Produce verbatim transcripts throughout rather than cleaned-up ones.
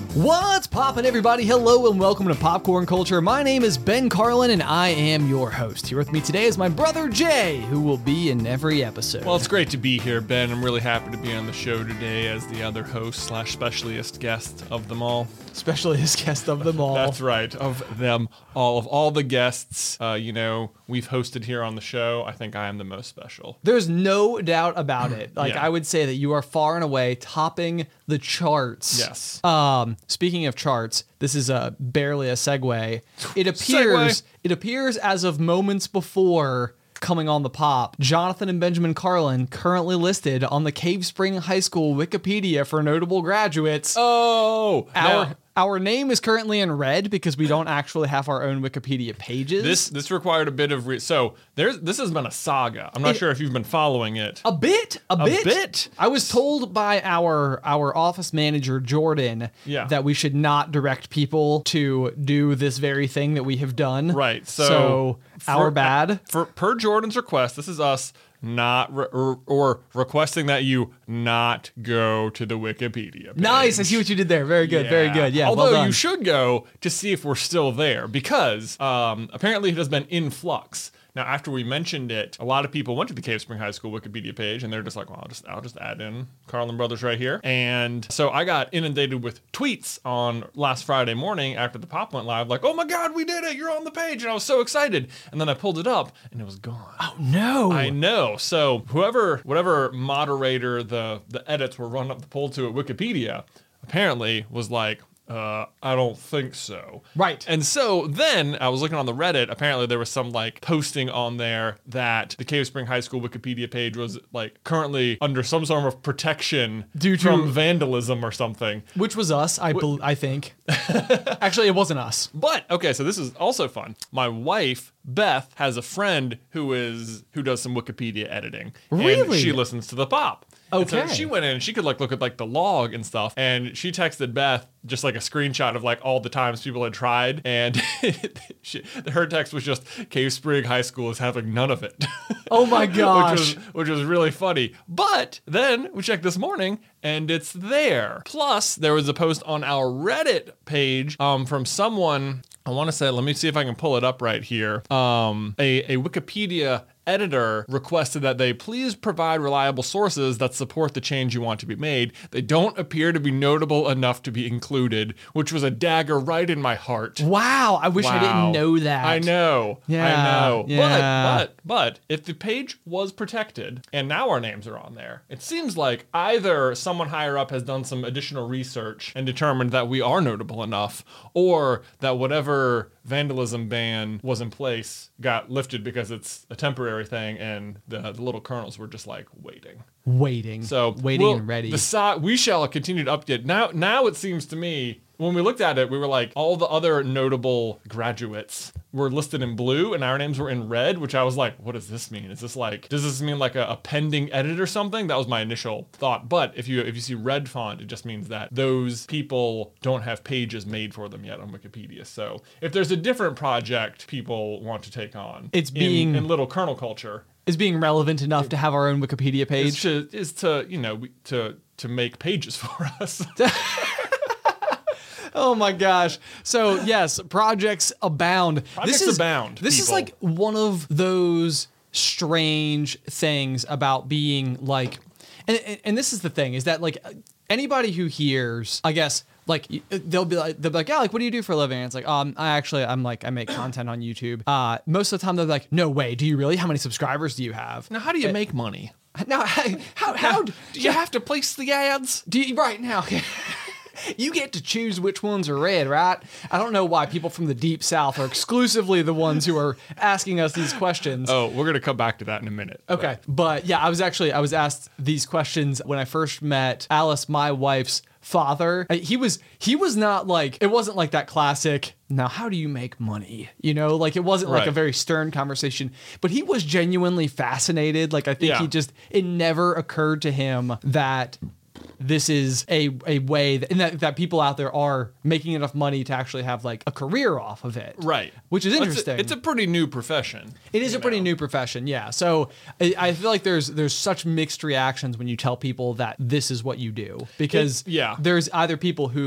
What's poppin', everybody? Hello and welcome to Popcorn Culture. My name is Ben Carlin and I am your host. Here with me today is my brother Jay, who will be in every episode. Well, it's great to be here, Ben. I'm really happy to be on the show today as the other host slash specialist guest of them all. Specialist guest of them all. That's right, of them all. Of all the guests, uh, you know, we've hosted here on the show, I think I am the most special. There's no doubt about it. Like, Yeah. I would say that you are far and away topping the charts. Yes. Um, speaking of charts, this is a barely a segue. It appears Segue. it appears as of moments before coming on the pop, Jonathan and Benjamin Carlin currently listed on the Cave Spring High School Wikipedia for notable graduates. Oh, Our now, our name is currently in red because we don't actually have our own Wikipedia pages. this this required a bit of re- so there's this has been a saga. I'm not It- sure if you've been following it. A bit, a, bit. bit. I was told by our our office manager Jordan Yeah. that we should not direct people to do this very thing that we have done. Right, so- So, our For- bad. For per Jordan's request, this is us not re- or, or requesting that you not go to the Wikipedia page. Nice. I see what you did there. Very good. Very good. Yeah. Although well done. you should go to see if we're still there because um, apparently it has been in flux. Now, after we mentioned it, a lot of people went to the Cave Spring High School Wikipedia page, and they're just like, "Well, I'll just I'll just add in Carlin Brothers right here." And so I got inundated with tweets on last Friday morning after the pop went live, like, "Oh my God, we did it! You're on the page!" And I was so excited. And then I pulled it up, and it was gone. Oh no. I know. So whoever, whatever moderator the the edits were run up the poll to at Wikipedia, apparently was like, uh, I don't think so. Right. And so then I was looking on the Reddit. Apparently there was some like posting on there that the Cave Spring High School Wikipedia page was like currently under some sort of protection Due to- from vandalism or something. Which was us, I bel I think. Actually, it wasn't us. But okay, so this is also fun. My wife Beth has a friend who is who does some Wikipedia editing. And Really? she listens to the pop. And Okay. so she went in and she could like look at like the log and stuff. And she texted Beth just like a screenshot of like all the times people had tried. And she, her text was just Cave Spring High School is having none of it. Oh my gosh. which was which was really funny. But then we checked this morning and it's there. Plus, there was a post on our Reddit page um, from someone. I want to say, let me see if I can pull it up right here. Um, a, a Wikipedia editor requested that they please provide reliable sources that support the change you want to be made. They don't appear to be notable enough to be included, which was a dagger right in my heart. Wow. I wish I Wow. didn't know that. I know. Yeah, I know. yeah. But, but, but if the page was protected and now our names are on there, it seems like either someone higher up has done some additional research and determined that we are notable enough, or that whatever vandalism ban was in place got lifted because it's a temporary thing and the, the little kernels were just like waiting. Waiting. So waiting we'll- and ready. The so- we shall continue to update. Now, now it seems to me when we looked at it, we were like all the other notable graduates were listed in blue and our names were in red, which I was like, what does this mean? Is this like, does this mean like a, a pending edit or something? That was my initial thought. But if you if you see red font, it just means that those people don't have pages made for them yet on Wikipedia. So if there's a different project people want to take on, It's in- being- in little kernel culture. Is being relevant enough to have our own Wikipedia Is page. to is to you know we- to to make pages for us. Oh my gosh. So yes, projects abound. Projects this is, abound, This is people. like one of those strange things about being like, and, and, and this is the thing is that like anybody who hears, I guess, like they'll be like, they'll be like, yeah, like what do you do for a living? And it's like, um, I actually, I'm like, I make content on YouTube. Uh, most of the time they're like, no way, do you really? How many subscribers do you have? Now, how do you make money? Now, how, how, how Do you have to place the ads? do you, right now, you get to choose which ones are red, right? I don't know why people from the deep south are exclusively the ones who are asking us these questions. Oh, we're gonna come back to that in a minute. Okay. But yeah, I was actually, I was asked these questions when I first met Alice, my wife's father. Uh, He was, he was not like, it wasn't like that classic, now how do you make money? You know, like it wasn't like Right. a very stern conversation, but he was genuinely fascinated. Like I think Yeah. he just, it never occurred to him that this is a a way that, and that, that people out there are making enough money to actually have like a career off of it. Right. Which is It's a- interesting. It's a, pretty new profession. It is you a pretty know. new profession, yeah. So I, I feel like there's there's such mixed reactions when you tell people that this is what you do, because It- yeah. there's either people who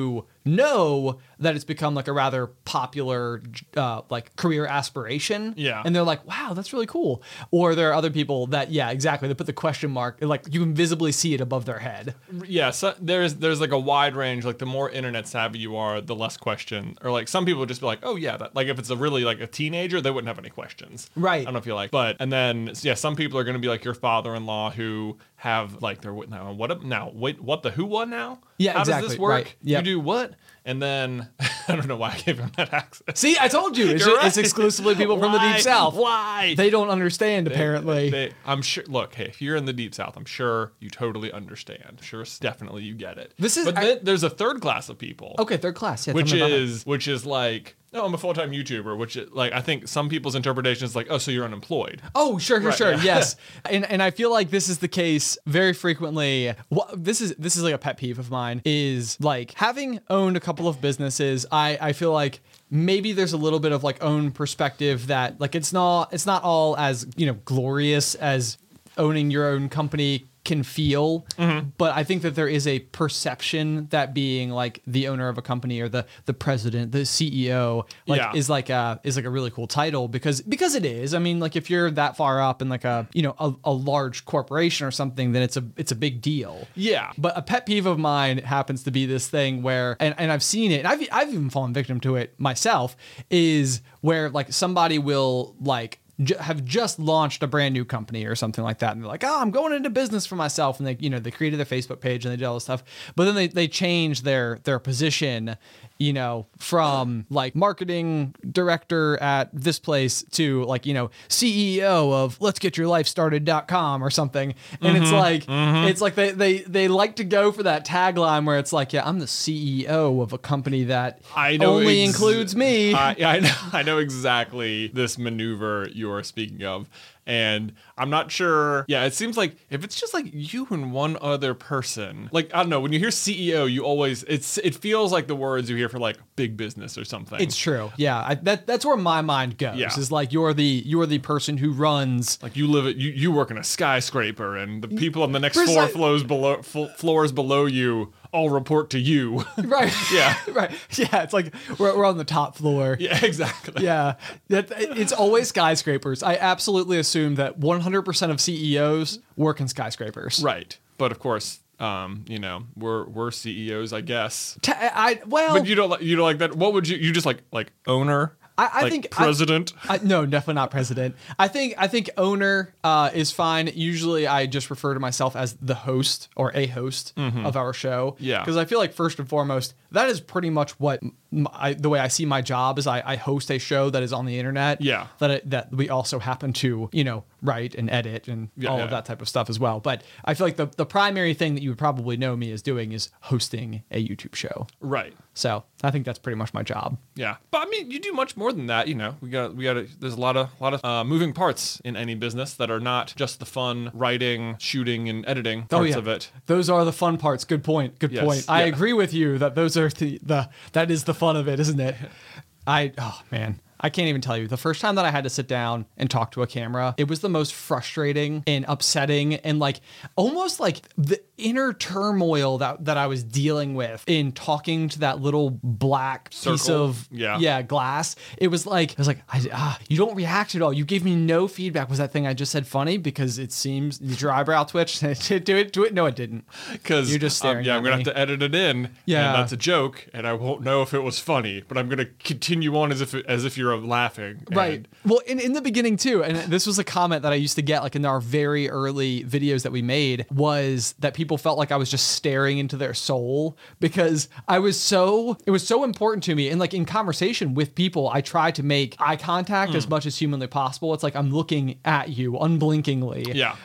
know that it's become like a rather popular uh, like career aspiration. Yeah. And they're like, wow, that's really cool. Or there are other people that, yeah, exactly. They put the question mark, like you can visibly see it above their head. Yeah, so there's there's like a wide range. Like the more internet savvy you are, the less question. Or like some people would just be like, oh yeah, that, like if it's a really like a teenager, they wouldn't have any questions. Right. I don't know if you like, but and then yeah, some people are going to be like your father-in-law who have like they're now what now wait what the who what now? Yeah, How exactly. does this work? Right. Yep. You do what? And then I don't know why I gave him that accent. See, I told you. It's, You're just, right. it's exclusively people from the Why? Deep South. Why? They don't understand, They- apparently. they- I'm sure. Look, hey, if you're in the Deep South, I'm sure you totally understand. Sure, definitely you get it. This is- but I- then there's a third class of people. Okay, third class. Yeah, tell which me about that. is which is like, no, I'm a full time YouTuber. Which is, like I think some people's interpretation is like, oh, so you're unemployed. Oh, sure, sure, Right, sure. yeah. Yes, and and I feel like this is the case very frequently. What this is this is like a pet peeve of mine is like having owned a couple of businesses. I I feel like maybe there's a little bit of like own perspective that like it's not it's not all as you know glorious as owning your own company can feel, Mm-hmm. but I think that there is a perception that being like the owner of a company or the the president, the C E O, like Yeah. is like a is like a really cool title because because it is. I mean, like if you're that far up in like a you know a, a large corporation or something, then it's a it's a big deal. Yeah. But a pet peeve of mine happens to be this thing where, and, and I've seen it, and I've I've even fallen victim to it myself, is where like somebody will like ju- have just launched a brand new company or something like that, and they're like, oh, I'm going into business for myself, and they you know they created their Facebook page and they did all this stuff, but then they they change their their position, you know, from like marketing director at this place to like, you know, C E O of let's get your life started dot com or something. And it's like, it's like they, they, they like to go for that tagline where it's like, yeah, I'm the C E O of a company that I know only ex- includes me. I, I know. I know exactly this maneuver you're speaking of. And I'm not sure. Yeah, it seems like if it's just like you and one other person, like I don't know, when you hear C E O, you always it's it feels like the words you hear for like big business or something. It's true. Yeah. I, that that's where my mind goes Yeah. is like, you're the, you're the person who runs. like you live at you, you work in a skyscraper, and the people on the next Precise- four floors below fl- floors below you all report to you. Right. Yeah. Right. Yeah. It's like we're, we're on the top floor. Yeah, exactly. Yeah, that, it's always skyscrapers. I absolutely assume that one hundred percent of C E Os work in skyscrapers. Right. But of course, um, you know, we're we're C E Os, I guess. Ta- I well, But you don't like you don't like that. What would you you just like like owner? I, I like think I- president. I, no, definitely not president. I think I think owner uh, is fine. Usually, I just refer to myself as the host or a host of our show. Yeah. because I feel like first and foremost, that is pretty much what m- I, the way I see my job is. I, I host a show that is on the internet. Yeah. that it, that we also happen to you know write and edit and Yeah, all yeah. of that type of stuff as well. But I feel like the the primary thing that you would probably know me as doing is hosting a YouTube show. Right. So I think that's pretty much my job. Yeah. But I mean, you do much more than that. You know, we got we got a, there's a lot of lot of uh, moving parts in any business that are not just the fun writing, shooting, and editing parts of it. Those are the fun parts. Good point. Good Yes, point. I yeah. agree with you that those are the, the that is the fun of it, isn't it? I oh man. I can't even tell you. The first time that I had to sit down and talk to a camera, it was the most frustrating and upsetting and like almost like the inner turmoil that, that I was dealing with in talking to that little black piece Circle. of Yeah. yeah glass. It was like it was like I, ah, you don't react at all. You gave me no feedback. Was that thing I just said funny? Because it seems did your eyebrow twitch? do it, do it. No, it didn't. Because You're just staring yeah, at I'm gonna me. have to edit it in. Yeah. and that's a joke, and I won't know if it was funny. But I'm gonna continue on as if it, as if you're laughing. Right. And- Well, in, in the beginning too, and this was a comment that I used to get like in our very early videos that we made, was that people felt like I was just staring into their soul because I was so, it was so important to me. And like in conversation with people, I try to make eye contact as much as humanly possible. It's like I'm looking at you unblinkingly. Yeah.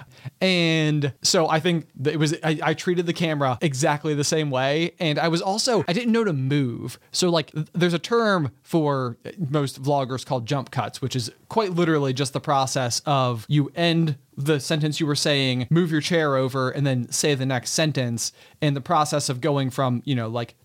And so I think that it was, I, I treated the camera exactly the same way. And I was also, I didn't know to move. So like th- there's a term for most vloggers called jump cuts, which is quite literally just the process of you end the sentence you were saying, move your chair over, and then say the next sentence. And the process of going from, you know, like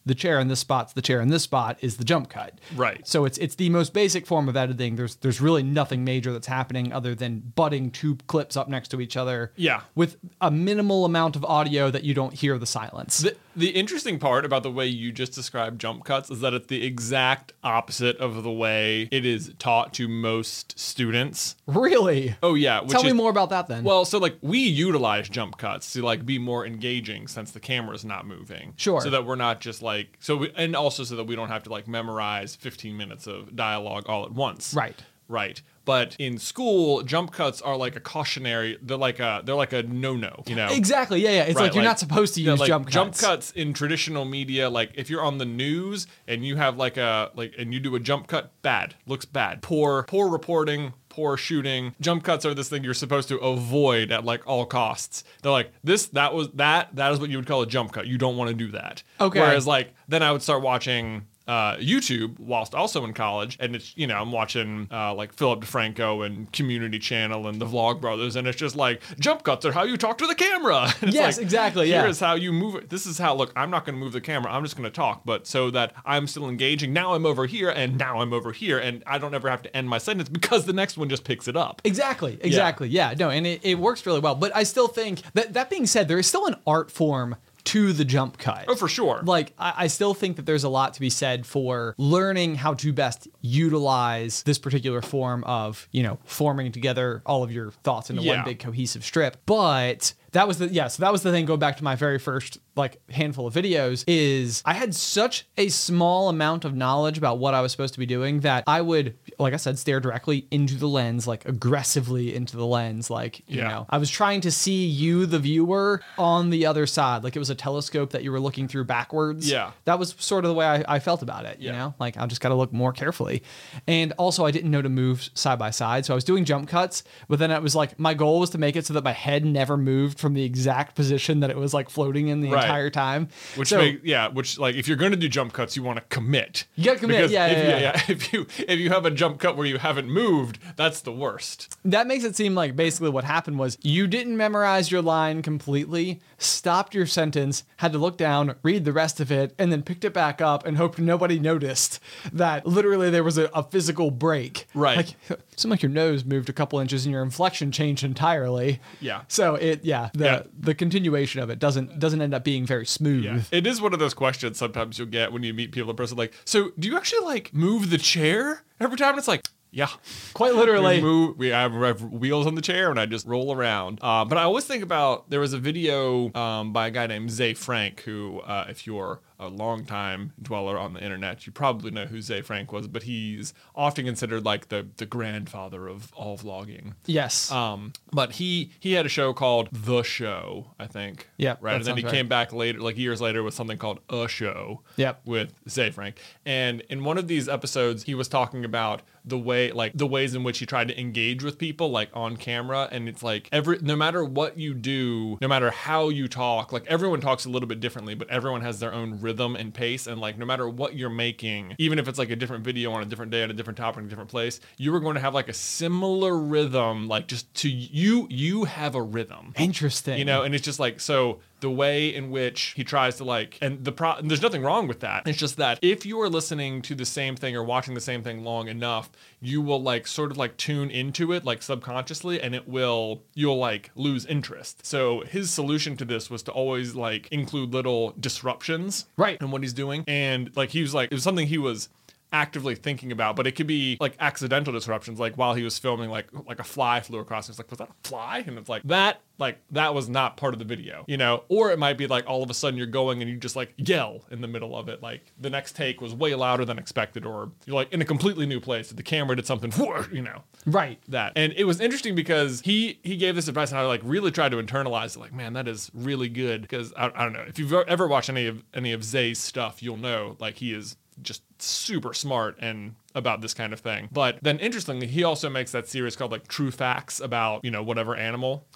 the chair in this spot's the chair in this spot is the jump cut. Right. So it's it's the most basic form of editing. There's there's really nothing major that's happening other than butting two clips up next to each other. Yeah. With a minimal amount of audio that you don't hear the silence. The, the interesting part about the way you just described jump cuts is that it's the exact opposite of the way it is taught to most students. Really? Oh yeah. Which Tell is, me more about that then. Well, so like we utilize jump cuts to like be more engaging since the camera's not moving. Sure. So that we're not just like so, we, and also so that we don't have to like memorize fifteen minutes of dialogue all at once. Right. Right. But in school, jump cuts are like a cautionary. They're like a they're like a no no. You know. Exactly. Yeah, yeah. It's Right, like you're like- not supposed to Yeah, use like jump cuts. Jump cuts in traditional media, like if you're on the news and you have like a like and you do a jump cut, bad. Looks bad. Poor poor reporting, poor shooting. Jump cuts are this thing you're supposed to avoid at like all costs. They're like, this that was that that is what you would call a jump cut. You don't want to do that. Okay. Whereas like then I would start watching uh, YouTube whilst also in college, and it's you know I'm watching uh, like Philip DeFranco and Community Channel and the Vlog Brothers, and it's just like jump cuts are how you talk to the camera. And it's Yes, like, exactly, yeah. Here's how you move it. This is how. Look, I'm not going to move the camera. I'm just going to talk, but so that I'm still engaging. Now I'm over here, and now I'm over here, and I don't ever have to end my sentence because the next one just picks it up. Exactly. Exactly. Yeah. No, and it, it works really well. But I still think that that being said, there is still an art form to the jump cut. Oh, for sure. Like, I, I still think that there's a lot to be said for learning how to best utilize this particular form of, you know, forming together all of your thoughts into Yeah. one big cohesive strip. But that was the, yeah, so that was the thing going back to my very first, like, handful of videos is I had such a small amount of knowledge about what I was supposed to be doing that I would, like I said, stare directly into the lens, like aggressively into the lens. Like, you Yeah. know, I was trying to see you, the viewer, on the other side. Like it was a telescope that you were looking through backwards. Yeah. That was sort of the way I, I felt about it, you Yeah. know? Like I just got to look more carefully. And also I didn't know to move side by side. So I was doing jump cuts, but then it was like my goal was to make it so that my head never moved from the exact position that it was like floating in the Right. entire time. Which so, make, yeah, which like if you're going to do jump cuts, you want to commit. You gotta commit, Because yeah, if yeah, you, yeah. If you if you have a jump cut where you haven't moved, that's the worst. that makes it seem like basically what happened was you didn't memorize your line completely, stopped your sentence, had to look down, read the rest of it, and then picked it back up and hoped nobody noticed that literally there was a, a physical break. Right. Like, it seemed like your nose moved a couple inches and your inflection changed entirely. Yeah. So it, yeah, the Yeah. the continuation of it doesn't doesn't end up being very smooth. Yeah. It is one of those questions sometimes you'll get when you meet people in person, like, so do you actually like move the chair every time? And it's like, yeah. Quite literally. We move. We have, we have wheels on the chair, and I just roll around. Uh, but I always think about there was a video um, by a guy named Zay Frank, who, uh, if you're a longtime dweller on the internet, you probably know who Zay Frank was. But he's often considered like the the grandfather of all vlogging. Yes. Um, but he he had a show called The Show, I think. Yeah, Right. that And then he sounds right. came back later, like years later, with something called A Show. Yep. With Zay Frank. And in one of these episodes, he was talking about the way, like the ways in which he tried to engage with people, like on camera. And it's like every, no matter what you do, no matter how you talk, like everyone talks a little bit differently, but everyone has their own rhythm and pace. And like, no matter what you're making, even if it's like a different video on a different day, on a different topic, in a different place, you are going to have like a similar rhythm, like just to you, you have a rhythm. Interesting. You know, and it's just like, so the way in which he tries to like, and the pro, and there's nothing wrong with that. It's just that if you are listening to the same thing or watching the same thing long enough, you will like sort of like tune into it like subconsciously, and it will, you'll like lose interest. So his solution to this was to always like include little disruptions, Right. in what he's doing. And like, he was like, it was something he was actively thinking about, but it could be like accidental disruptions, like while he was filming, like like a fly flew across. It's like, was that a fly? And it's like that, like that was not part of the video, you know. Or it might be like all of a sudden you're going and you just like yell in the middle of it, like the next take was way louder than expected, or you're like in a completely new place. The camera did something, you know. Right. That. And it was interesting because he he gave this advice and I like really tried to internalize it. Like, man, that is really good. Because I, I don't know if you've ever watched any of any of Zay's stuff, you'll know like he is just super smart and about this kind of thing. But then interestingly, he also makes that series called like True Facts about, you know, whatever animal.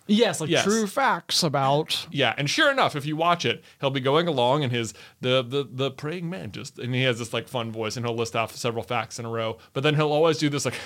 Yes, like Yes. true facts about. Yeah, and sure enough, if you watch it, he'll be going along and his the the the praying mantis, and he has this like fun voice, and he'll list off several facts in a row. But then he'll always do this like,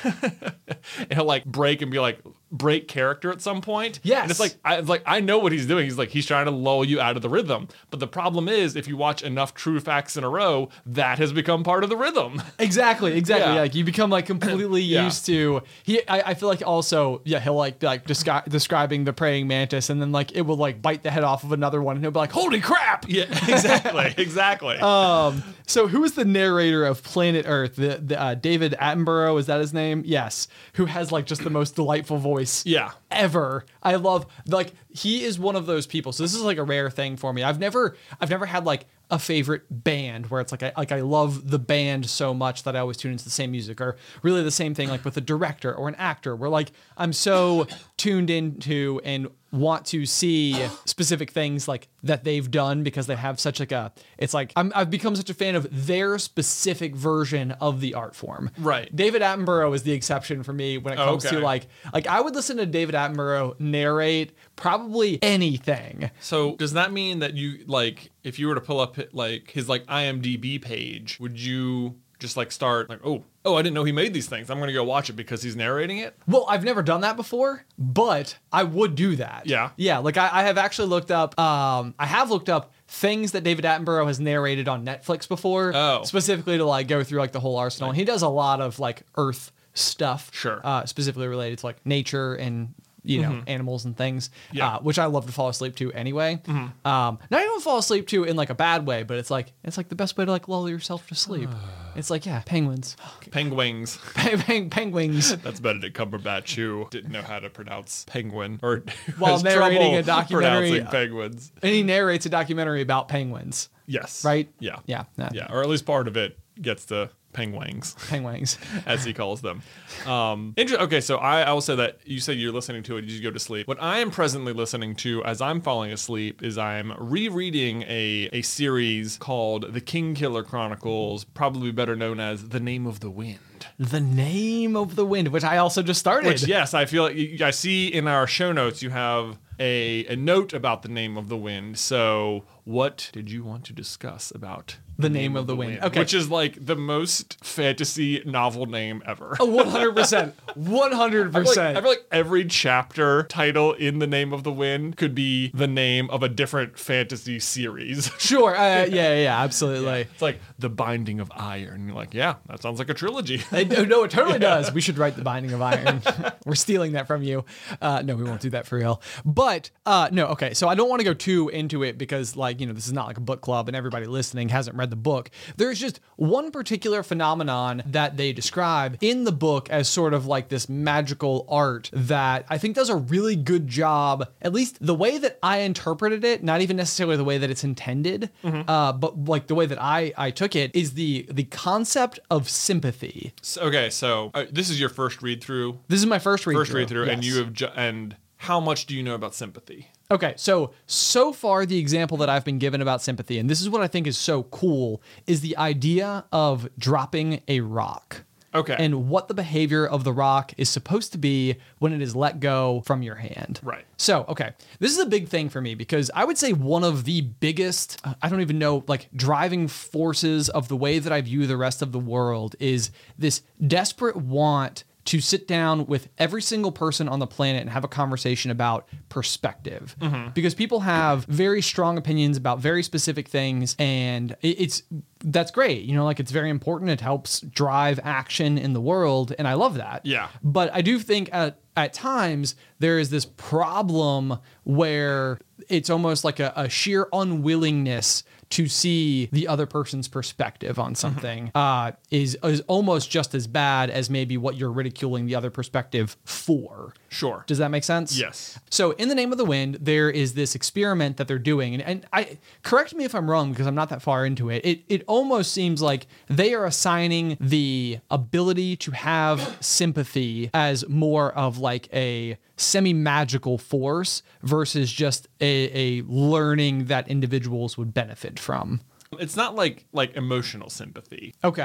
and he'll like break and be like break character at some point. Yes. and it's like I it's like I know what he's doing. He's like he's trying to lull you out of the rhythm. But the problem is, if you watch enough true facts in a row, that has become part of the rhythm. Exactly, exactly. Yeah. Like you become like completely Yeah. used to. He, I, I feel like also, yeah, he'll like be, like descri- describing the praying mantis, and then like it will like bite the head off of another one, and he'll be like, "Holy crap!" Yeah, exactly, exactly. Um, so who is the narrator of Planet Earth? The, the uh, David Attenborough, is that his name? Yes. Who has like just the most delightful voice yeah. ever. I love like he is one of those people. So this is like a rare thing for me. I've never I've never had like a favorite band where it's like I like I love the band so much that I always tune into the same music, or really the same thing like with a director or an actor where like I'm so tuned into and want to see specific things like that they've done because they have such like a it's like I'm, I've become such a fan of their specific version of the art form. Right. David Attenborough is the exception for me when it comes Okay. to like like I would listen to David Attenborough narrate probably anything. So does that mean that you like if you were to pull up like his like I M D B page, would you just like start like oh oh I didn't know he made these things. I'm gonna go watch it because he's narrating it. Well, I've never done that before, but I would do that. Yeah. Yeah. Like I, I have actually looked up, um, I have looked up things that David Attenborough has narrated on Netflix before. Oh. Specifically to like go through like the whole arsenal. And he does a lot of like Earth stuff. Sure. Uh, specifically related to like nature and, you know, animals and things, Yeah. uh, which I love to fall asleep to anyway. Um, not even fall asleep to in like a bad way, but it's like, it's like the best way to like lull yourself to sleep. It's like, yeah, penguins, Penguins. Peng- peng- penguins. That's Benedict Cumberbatch who didn't know how to pronounce penguin or While has narrating trouble a documentary- pronouncing penguins. And he narrates a documentary about penguins, Yes. right? Yeah. Yeah. Yeah. Yeah. Or at least part of it gets to penguins, Penguins. as he calls them. Um, inter- okay, so I, I will say that you said you're listening to it as you go to sleep. What I am presently listening to as I'm falling asleep is I'm rereading a, a series called The King Killer Chronicles, probably better known as The Name of the Wind. The Name of the Wind, which I also just started. Which, yes, I feel like you- I see in our show notes you have a, a note about The Name of the Wind. So, what did you want to discuss about The Name of the Wind? Okay. Which is like the most fantasy novel name ever. Oh, one hundred percent. one hundred I feel, like, percent. I feel like every chapter title in The Name of the Wind could be the name of a different fantasy series. Sure. Uh, yeah, yeah, yeah, absolutely. It's like The Binding of Iron. You're like, yeah, that sounds like a trilogy. I, no, it totally does. We should write The Binding of Iron. We're stealing that from you. Uh, no, we won't do that for real. But uh, no, okay. So I don't want to go too into it because, like, you know, this is not like a book club and everybody listening hasn't read the book. There's just one particular phenomenon that they describe in the book as sort of like this magical art that I think does a really good job, at least the way that I interpreted it, not even necessarily the way that it's intended, uh, but like the way that I, I took it is the the concept of sympathy. So- okay, so uh, this is your first read through. This is my first read First through. read through, and Yes. you have ju- and how much do you know about sympathy? Okay, so so far the example that I've been given about sympathy, and this is what I think is so cool, is the idea of dropping a rock. Okay. And what the behavior of the rock is supposed to be when it is let go from your hand. Right. So, okay, this is a big thing for me because I would say one of the biggest, uh, I don't even know, like driving forces of the way that I view the rest of the world is this desperate want to sit down with every single person on the planet and have a conversation about perspective. Because people have very strong opinions about very specific things, and it- it's that's great. You know, like it's very important. It helps drive action in the world, and I love that. Yeah. But I do think at at times there is this problem where it's almost like a, a sheer unwillingness to see the other person's perspective on something uh, is is almost just as bad as maybe what you're ridiculing the other perspective for. Sure. Does that make sense? Yes. So in The Name of the Wind, there is this experiment that they're doing, and, and I correct me if I'm wrong because I'm not that far into it. It it almost seems like they are assigning the ability to have sympathy as more of like a semi-magical force versus just a, a learning that individuals would benefit from. It's not like like emotional sympathy. Okay.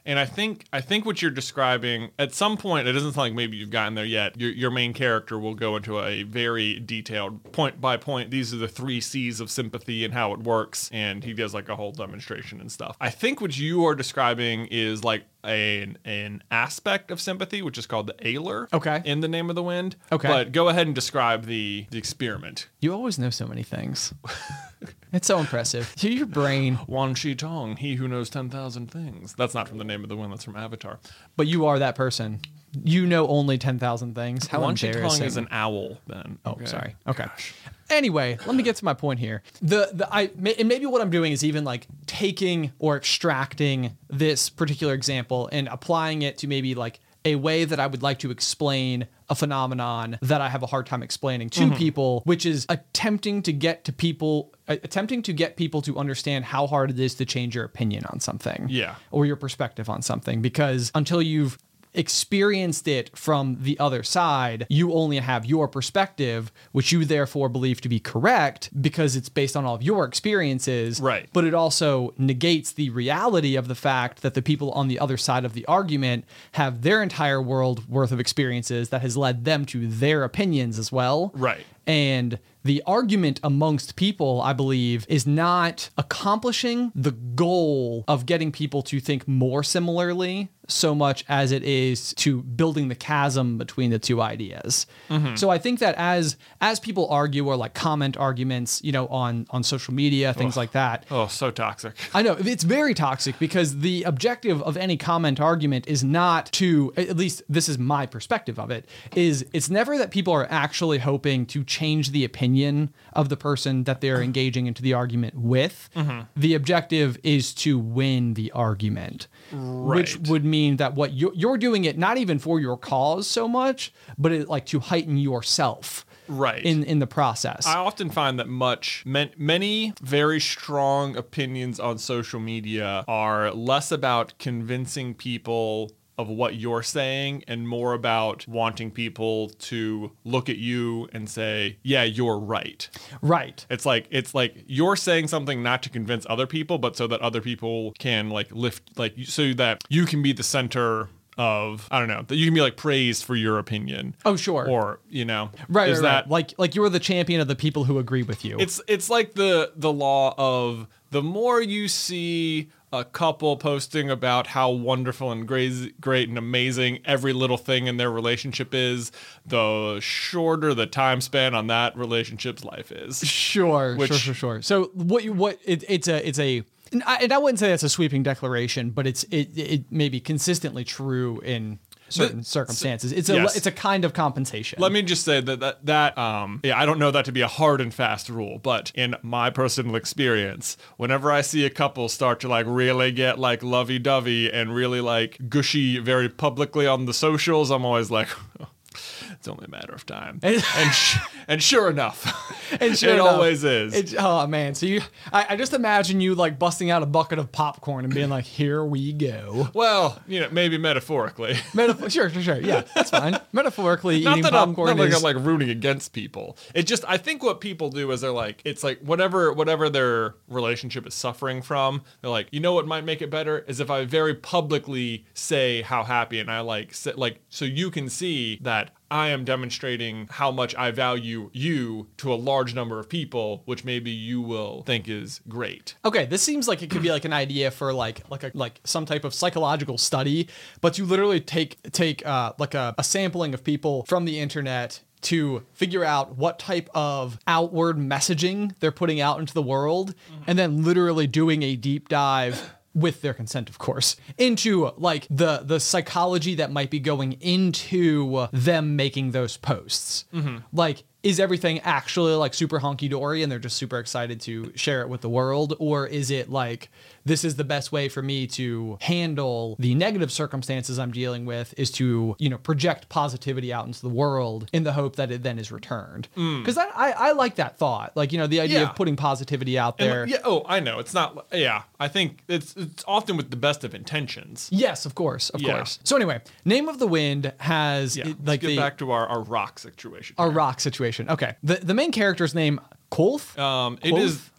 And I think I think what you're describing, at some point, it doesn't sound like maybe you've gotten there yet. Your, your main character will go into a very detailed, point by point, these are the three C's of sympathy and how it works. And he does like a whole demonstration and stuff. I think what you are describing is like an, an aspect of sympathy, which is called the Ailer. Okay. In The Name of the Wind. Okay. But go ahead and describe the, the experiment. You always know so many things. It's so impressive. Your brain. Wan Shi Tong, he who knows ten thousand things. That's not from The Name of the Wind, that's from Avatar. But you are that person. You know only ten thousand things. How Wan Shi Tong embarrassing. is an owl, then. Oh, Okay. sorry. Okay. Anyway, let me get to my point here. The the I and maybe what I'm doing is even like taking or extracting this particular example and applying it to maybe like a way that I would like to explain a phenomenon that I have a hard time explaining to Mm-hmm. people, which is attempting to get to people, uh, attempting to get people to understand how hard it is to change your opinion on something, Yeah. or your perspective on something, because until you've experienced it from the other side, you only have your perspective, which you therefore believe to be correct because it's based on all of your experiences. Right. But it also negates the reality of the fact that the people on the other side of the argument have their entire world worth of experiences that has led them to their opinions as well. Right. And the argument amongst people, I believe, is not accomplishing the goal of getting people to think more similarly so much as it is to building the chasm between the two ideas. Mm-hmm. So I think that as as people argue or like comment arguments, you know, on on social media, things like that, Oh, so toxic. I know it's very toxic because the objective of any comment argument is not to, at least this is my perspective of it, is it's never that people are actually hoping to change the opinion of the person that they're engaging into the argument with. Mm-hmm. The objective is to win the argument, which Right. would mean that what you're, you're doing it not even for your cause so much, but it like to heighten yourself. Right. In, in the process. I often find that much man, many very strong opinions on social media are less about convincing people of what you're saying and more about wanting people to look at you and say, yeah, you're right. Right. It's like it's like you're saying something not to convince other people, but so that other people can like lift, like so that you can be the center of, I don't know, that you can be like praised for your opinion. Oh, sure. Or, you know, Right, is right, that right. Like like you're the champion of the people who agree with you. It's it's like the the law of the more you see a couple posting about how wonderful and great, great and amazing every little thing in their relationship is, the shorter the time span on that relationship's life is. Sure, Which- sure, sure, sure. So what you what it, it's a it's a and I, and I wouldn't say that's a sweeping declaration, but it's it it may be consistently true in certain The- circumstances. It's a yes. it's a kind of compensation. Let me just say that, that that um yeah, I don't know that to be a hard and fast rule, but in my personal experience, whenever I see a couple start to like really get like lovey-dovey and really like gushy very publicly on the socials, I'm always like it's only a matter of time. and sh- and sure enough, And sure it enough, always is. It's, oh man, so you I, I just imagine you like busting out a bucket of popcorn and being like, "Here we go." Well, you know, maybe metaphorically. Metaphor, sure, sure, sure. Yeah, that's fine. Metaphorically, Not eating that I'm, popcorn not like is I'm like rooting against people. It just I think what people do is they're like it's like whatever whatever their relationship is suffering from. They're like, you know what might make it better is if I very publicly say how happy and I like say, like so you can see that I am demonstrating how much I value you to a large number of people, which maybe you will think is great. Okay, this seems like it could be like an idea for like like a like some type of psychological study, but you literally take take uh, like a, a sampling of people from the internet to figure out what type of outward messaging they're putting out into the world, and then literally doing a deep dive with their consent, of course, into like the the psychology that might be going into them making those posts. Like, is everything actually like super honky dory and they're just super excited to share it with the world? Or is it like, this is the best way for me to handle the negative circumstances I'm dealing with is to, you know, project positivity out into the world in the hope that it then is returned? Because I, I, I like that thought. Like, you know, the idea Yeah. of putting positivity out And, there. yeah, oh, I know. It's not yeah. I think it's it's often with the best of intentions. Yes, of course, of Yeah. course. So anyway, Name of the Wind has Yeah. it- Let's like get the back to our, our rock situation. a here. rock situation. Okay, the the main character's name Kolth. Um, it Kolth? is.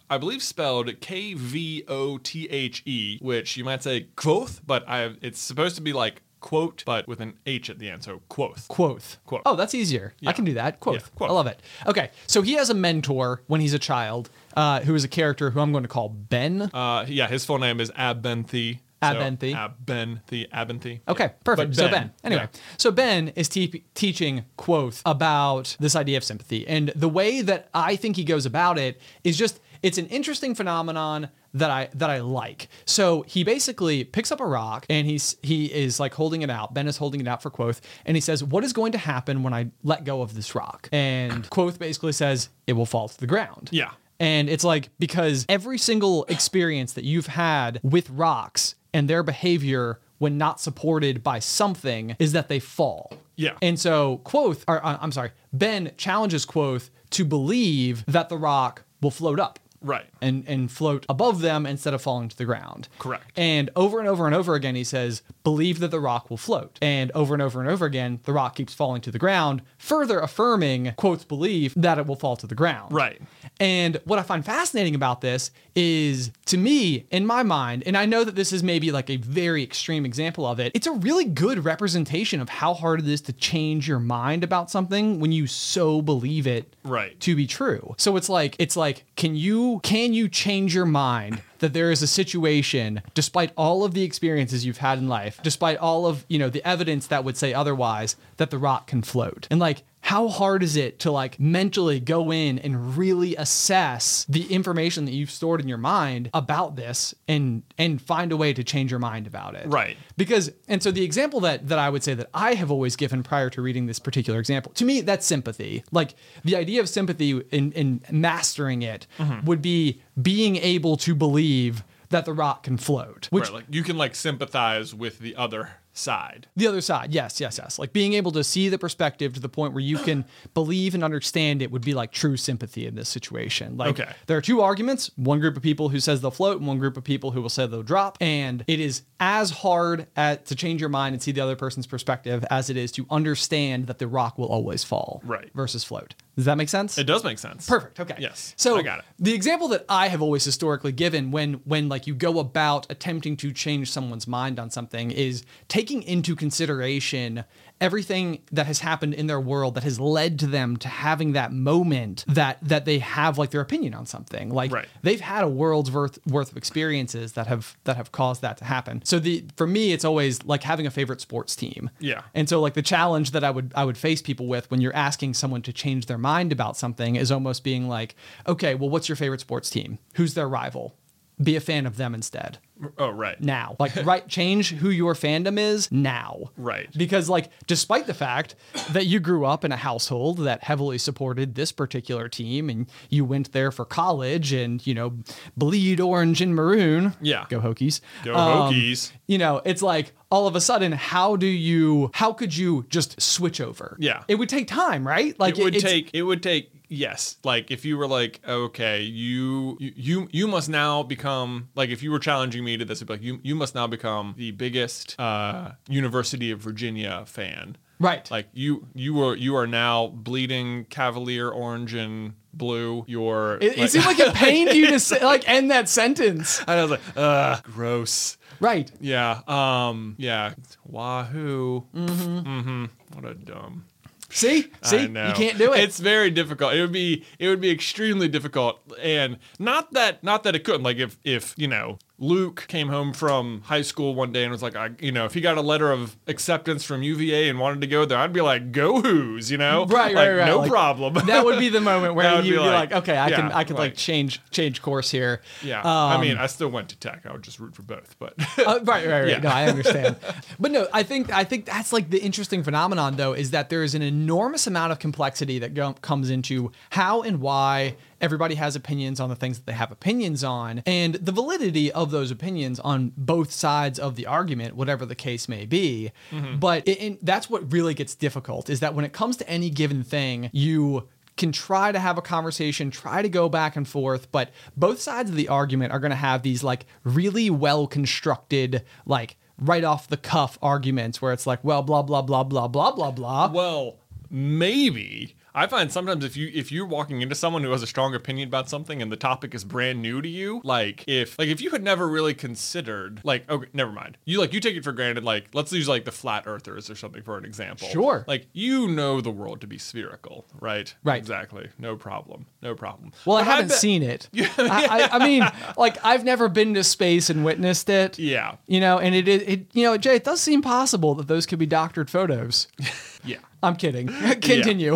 I believe spelled K V O T H E, which you might say Quoth, but I it's supposed to be like quote, but with an H at the end, so Quoth. Quoth. Quoth. Oh, that's easier. Yeah. I can do that. Quoth. Yeah, Quoth. I love it. Okay, so he has a mentor when he's a child, uh, who is a character who I'm going to call Ben. Uh, yeah, his full name is Abenthi. Abenthi. So, Abenthi. Abenthi. Okay, Yeah. perfect. But So Ben. Anyway, yeah. so Ben is te- teaching Quoth about this idea of sympathy, and the way that I think he goes about it is just it's an interesting phenomenon that I that I like. So he basically picks up a rock and he's he is like holding it out. Ben is holding it out for Quoth, and he says, "What is going to happen when I let go of this rock?" And Quoth basically says, "It will fall to the ground." Yeah. And it's like, because every single experience that you've had with rocks and their behavior when not supported by something is that they fall. Yeah. And so Quoth, or uh, I'm sorry, Ben challenges Quoth to believe that the rock will float up. Right. And, and float above them instead of falling to the ground. Correct. And over and over and over again, he says, believe that the rock will float. And over and over and over again, the rock keeps falling to the ground, further affirming Quoth's belief that it will fall to the ground. Right. And what I find fascinating about this is, to me, in my mind, and I know that this is maybe like a very extreme example of it, it's a really good representation of how hard it is to change your mind about something when you so believe it Right. to be true. So it's like, it's like, can you can you change your mind that there is a situation, despite all of the experiences you've had in life, despite all of, you know, the evidence that would say otherwise, that the rock can float? And like, how hard is it to like mentally go in and really assess the information that you've stored in your mind about this and and find a way to change your mind about it? Right. Because, and so the example that that I would say that I have always given prior to reading this particular example, to me, that's sympathy. Like, the idea of sympathy in, in mastering it Mm-hmm. would be being able to believe that the rock can float, which Right, like you can like sympathize with the other side. the other side, yes, yes, yes. Like being able to see the perspective to the point where you can believe and understand it would be like true sympathy in this situation. Like, Okay. there are two arguments, one group of people who says they'll float and one group of people who will say they'll drop. And it is as hard at, to change your mind and see the other person's perspective as it is to understand that the rock will always fall. Right. Versus float. Does that make sense? It does make sense. Perfect. Okay. Yes. So I got it. the example that I have always historically given when when like you go about attempting to change someone's mind on something is taking into consideration everything that has happened in their world that has led to them to having that moment that that they have like their opinion on something. Like, Right. they've had a world's worth worth of experiences that have that have caused that to happen. So the for me it's always like having a favorite sports team. Yeah. And so like the challenge that I would I would face people with when you're asking someone to change their mind about something is almost being like, okay, well, what's your favorite sports team? Who's their rival? Be a fan of them instead. Oh, right. Now. Like, right, change who your fandom is now. Right. Because like, despite the fact that you grew up in a household that heavily supported this particular team and you went there for college and, you know, bleed orange and maroon. Yeah. Go Hokies. Go Um, Hokies. You know, it's like all of a sudden, how do you, how could you just switch over? Yeah. It would take time, right? Like it would it's- take it would take yes, like if you were like, okay, you you you, you must now become like, if you were challenging me to this, it'd be like, you you must now become the biggest uh University of Virginia fan. Right. Like you you were you are now bleeding Cavalier orange and blue. You're It, it seemed like it pained you to say, like end that sentence. I was like, ugh, gross. Right. Yeah. Um. Yeah. Wahoo. Mm-hmm. Mm-hmm. What a dumb. See? I See? know. You can't do it. It's very difficult. It would be it would be extremely difficult, and not that not that it couldn't. Like if if you know Luke came home from high school one day and was like, I you know if he got a letter of acceptance from U V A and wanted to go there, I'd be like, go Who's, you know, Right, like, right, right. no Like, problem. that would be the moment That where would you'd be be like- like, okay, I can yeah, I can like, like- change change course here. yeah. Um, I mean, I still went to tech. I would just root for both, but Uh, right, right, right. Yeah. No, I understand. But no, I think I think that's like the interesting phenomenon, though, is that there is an enormous amount of complexity that go- comes into how and why everybody has opinions on the things that they have opinions on, and the validity of those opinions on both sides of the argument, whatever the case may be. But it, it- that's what really gets difficult, is that when it comes to any given thing, you can try to have a conversation, try to go back and forth, but both sides of the argument are going to have these like really well constructed, like right off the cuff arguments where it's like, well, blah, blah, blah, blah, blah, blah, blah. well, maybe. I find sometimes if you if you're walking into someone who has a strong opinion about something and the topic is brand new to you, like if like if you had never really considered like okay, never mind. You like you take it for granted, like let's use like the flat earthers or something for an example. Sure. Like you know the world to be spherical, right? Right. Exactly. No problem. No problem. Well, But I haven't bet- seen it. I, I, I mean, like I've never been to space and witnessed it. Yeah. You know, and it, it, it, you know, Jay, it does seem possible that those could be doctored photos. Yeah. I'm kidding. Continue.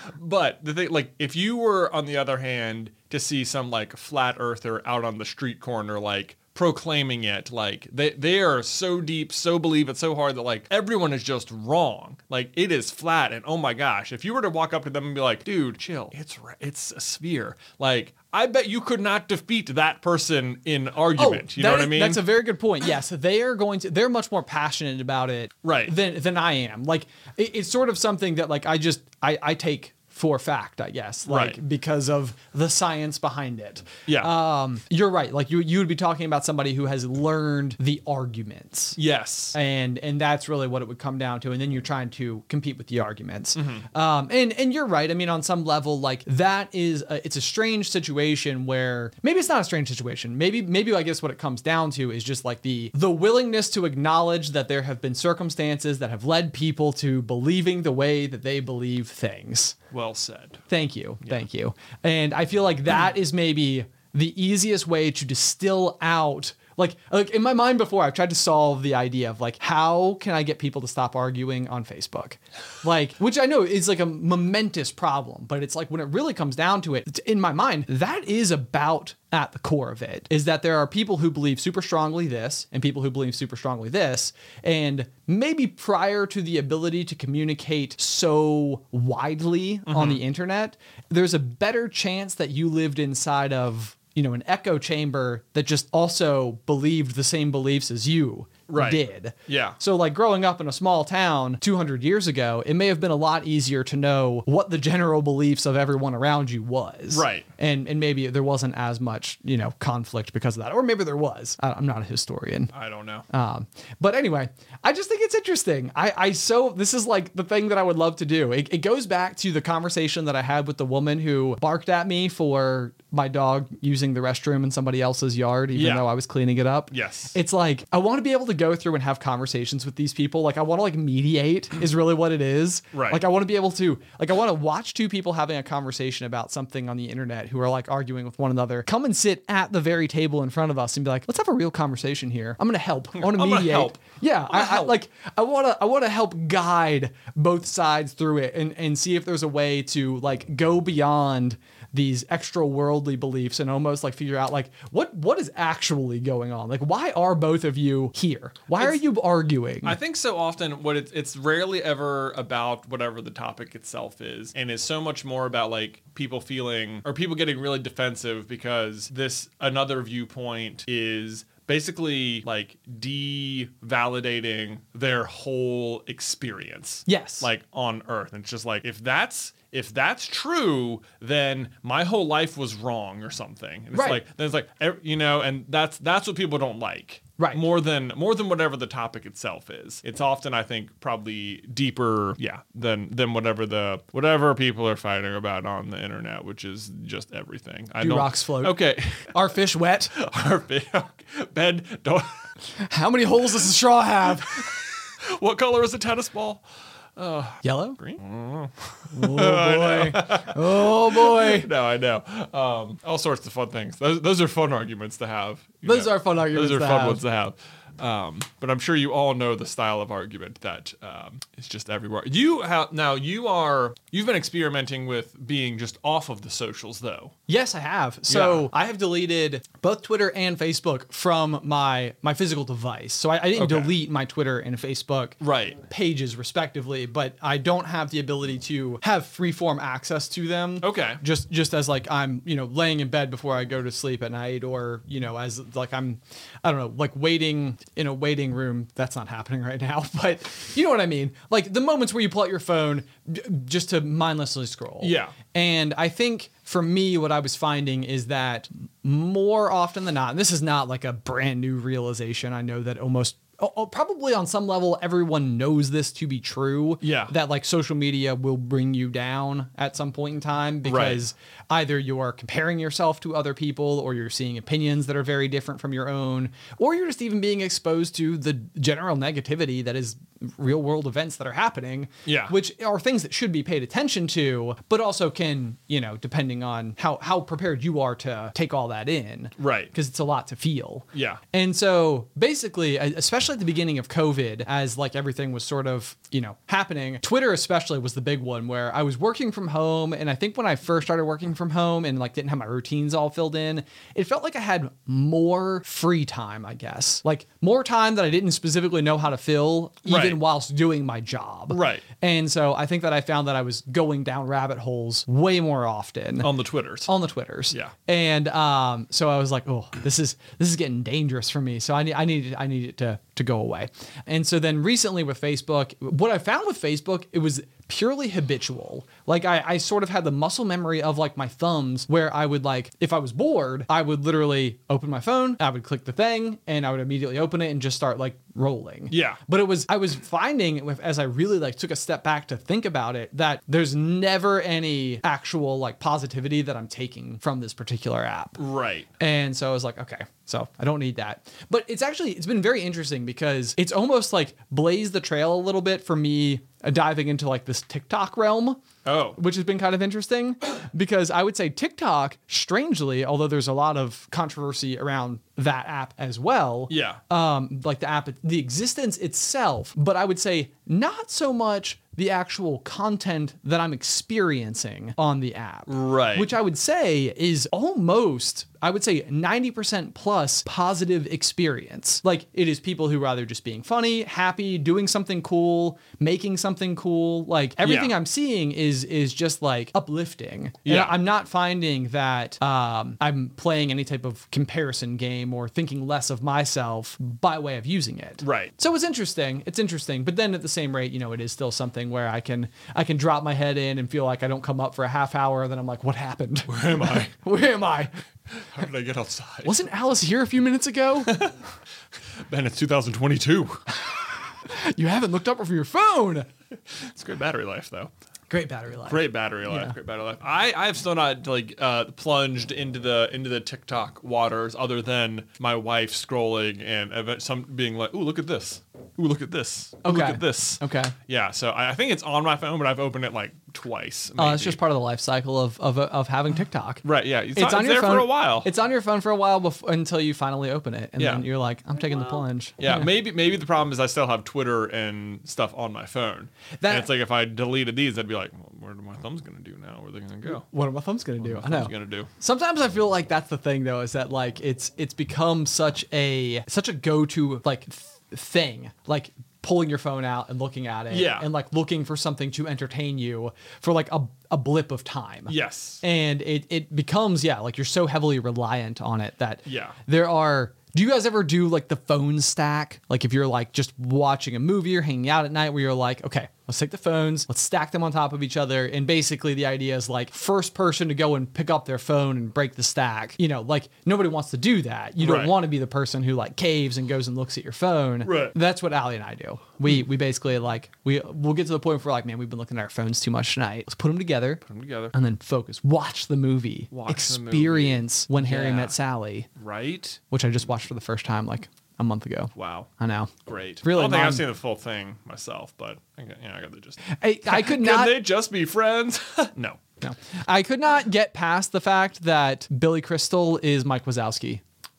But the thing, like, if you were, on the other hand, to see some, like, flat earther out on the street corner, like, proclaiming it, like, they, they are so deep, so believe it so hard that, like, everyone is just wrong. Like, it is flat, and oh my gosh, if you were to walk up to them and be like, dude, chill, it's it's a sphere. Like, I bet you could not defeat that person in argument. you know that what I is- mean? That's a very good point. Yes, they are going to. They're much more passionate about it, Right. Than than I am. Like it, it's sort of something that like I just I I take for fact, I guess, like Right. because of the science behind it. Yeah. Um, you're right. Like you you would be talking about somebody who has learned the arguments. Yes. And and that's really what it would come down to. And then you're trying to compete with the arguments. Mm-hmm. Um, and and you're right. I mean, on some level, like that is a, it's a strange situation where maybe it's not a strange situation. Maybe maybe I guess what it comes down to is just like the the willingness to acknowledge that there have been circumstances that have led people to believing the way that they believe things. Well said. Thank you. Thank you. And I feel like that is maybe the easiest way to distill out like like in my mind before I've tried to solve the idea of like how can I get people to stop arguing on Facebook? Like which I know is like a momentous problem, but it's like when it really comes down to it, it's- in my mind, that is about at the core of it is that there are people who believe super strongly this and people who believe super strongly this. And maybe prior to the ability to communicate so widely on the internet, there's a better chance that you lived inside of, you know, an echo chamber that just also believed the same beliefs as you Right. did. Yeah. So like growing up in a small town two hundred years ago, it may have been a lot easier to know what the general beliefs of everyone around you was. Right. And and maybe there wasn't as much, you know, conflict because of that. Or maybe there was. I, I'm not a historian. I don't know. Um, but anyway, I just think it's interesting. I, I so this is like the thing that I would love to do. It, it goes back to the conversation that I had with the woman who barked at me for my dog using the restroom in somebody else's yard, even Yeah. though I was cleaning it up. Yes. It's like I want to be able to go through and have conversations with these people. Like I want to like mediate is really what it is. Right. Like I want to be able to like I want to watch two people having a conversation about something on the internet who are like arguing with one another. Come and sit at the very table in front of us and be like, let's have a real conversation here. I'm gonna help. I want to I'm gonna mediate. help. Yeah, I, I help. like I want to I want to help guide both sides through it and and see if there's a way to like go beyond these extra worldly beliefs and almost like figure out like what what is actually going on. Like why are both of you here? Why are It's- you arguing? I think so often what it's it's rarely ever about whatever the topic itself is, and is so much more about like people feeling or people getting really defensive because this another viewpoint is basically like de-validating their whole experience. Yes. Like on Earth. And it's just like if that's if that's true, then my whole life was wrong or something. And it's Right. like then it's like ev- you know, and that's that's what people don't like. Right. More than more than whatever the topic itself is. It's often, I think, probably deeper, yeah, than than whatever the whatever people are fighting about on the internet, which is just everything. I Do don't- rocks float? Okay. Are fish wet? Our bed, bed don't. How many holes does the straw have? What color is a tennis ball? Yellow? Green. Oh boy. Oh boy. No, I know. Um, all sorts of fun things. Those those are fun arguments to have. you Those know. are fun arguments Those are to fun have. ones to have. Um, but I'm sure you all know the style of argument that um, is just everywhere. You have now. You are. You've been experimenting with being just off of the socials, though. Yes, I have. So Yeah. I have deleted both Twitter and Facebook from my my physical device. So I, I didn't Okay. delete my Twitter and Facebook Right. pages respectively, but I don't have the ability to have freeform access to them. Okay. Just just as like I'm, you know, laying in bed before I go to sleep at night, or, you know, as like I'm, I don't know, like waiting in a waiting room. That's not happening right now, but you know what I mean? Like the moments where you pull out your phone j- just to mindlessly scroll. Yeah. And I think for me, what I was finding is that more often than not, and this is not like a brand new realization. I know that almost oh, oh, probably on some level, everyone knows this to be true. Yeah. That like social media will bring you down at some point in time because either you're comparing yourself to other people or you're seeing opinions that are very different from your own, or you're just even being exposed to the general negativity that is real world events that are happening. Yeah. Which are things that should be paid attention to, but also can, you know, depending on how, how prepared you are to take all that in. Right. Because it's a lot to feel. Yeah. And so basically, especially at the beginning of COVID, as like everything was sort of, you know, happening, Twitter especially was the big one where I was working from home. And I think when I first started working from home and like didn't have my routines all filled in, it felt like I had more free time, I guess. Like more time that I didn't specifically know how to fill, even Right. whilst doing my job. Right. And so I think that I found that I was going down rabbit holes way more often. On the Twitters. On the Twitters. Yeah. And um, so I was like, oh, this is this is getting dangerous for me. So I need I needed I needed to to go away. And so then recently with Facebook, what I found with Facebook, it was purely habitual. Like I, I sort of had the muscle memory of like my thumbs where I would like, if I was bored, I would literally open my phone, I would click the thing and I would immediately open it and just start like rolling. Yeah. But it was, I was finding with, as I really like took a step back to think about it, that there's never any actual like positivity that I'm taking from this particular app. Right. And so I was like, okay, so I don't need that. But it's actually, it's been very interesting because it's almost like blazed the trail a little bit for me uh, diving into like this TikTok realm. Oh. Which has been kind of interesting because I would say TikTok, strangely, although there's a lot of controversy around that app as well. Yeah. Um, like the app, the existence itself, but I would say not so much the actual content that I'm experiencing on the app. Right. Which I would say is almost, I would say ninety percent plus positive experience. Like it is people who are either just being funny, happy, doing something cool, making something cool. Like everything Yeah. I'm seeing is is just like uplifting. Yeah. And I'm not finding that um, I'm playing any type of comparison game or thinking less of myself by way of using it. Right. So it's interesting. It's interesting. But then at the same rate, you know, it is still something where I can I can drop my head in and feel like I don't come up for a half hour. Then I'm like, what happened? Where am I? Where am I? How did I get outside? Wasn't Alice here a few minutes ago? Ben, it's two thousand twenty-two. You haven't looked up from your phone. It's great battery life, though. Great battery life. Great battery life. Yeah. Great battery life. I, I have still not like uh, plunged into the into the TikTok waters, other than my wife scrolling and ev- some being like, "Ooh, look at this! Ooh, look at this! Ooh, look Okay. at this!" Okay. Yeah. So I, I think it's on my phone, but I've opened it like twice. Oh, it's maybe. just part of the life cycle of of, of having TikTok. right. Yeah. It's, It's not, on it's your there phone for a while. It's on your phone for a while before until you finally open it, and Yeah. then you're like, "I'm taking the plunge." yeah, maybe maybe the problem is I still have Twitter and stuff on my phone. That- and it's like if I deleted these, I'd be like, well, "Where are my thumbs gonna do now? Where are they gonna go? What are my thumbs gonna do? What I are know. my thumbs gonna do?" Sometimes I feel like that's the thing, though, is that like it's it's become such a such a go to like th- thing, like pulling your phone out and looking at it, Yeah. and like looking for something to entertain you for like a a blip of time. Yes. And it it becomes yeah, like you're so heavily reliant on it that Yeah. there are. Do you guys ever do like the phone stack? Like if you're like just watching a movie or hanging out at night where you're like, okay, let's take the phones, let's stack them on top of each other. And basically the idea is like first person to go and pick up their phone and break the stack. You know, like nobody wants to do that. You don't Right. want to be the person who like caves and goes and looks at your phone. Right. That's what Allie and I do. We we basically like, we, we'll get to the point where we're like, man, we've been looking at our phones too much tonight. Let's put them together. Put them together. And then focus. Watch the movie. Watch the movie. Experience When Harry Yeah. Met Sally, Right. which I just watched for the first time like a month ago. Wow. I know. Great. Really, I don't think Mom- I've seen the full thing myself, but I got, yeah, I got the gist. I, I could Can not. they just be friends? no. No, I could not get past the fact that Billy Crystal is Mike Wazowski.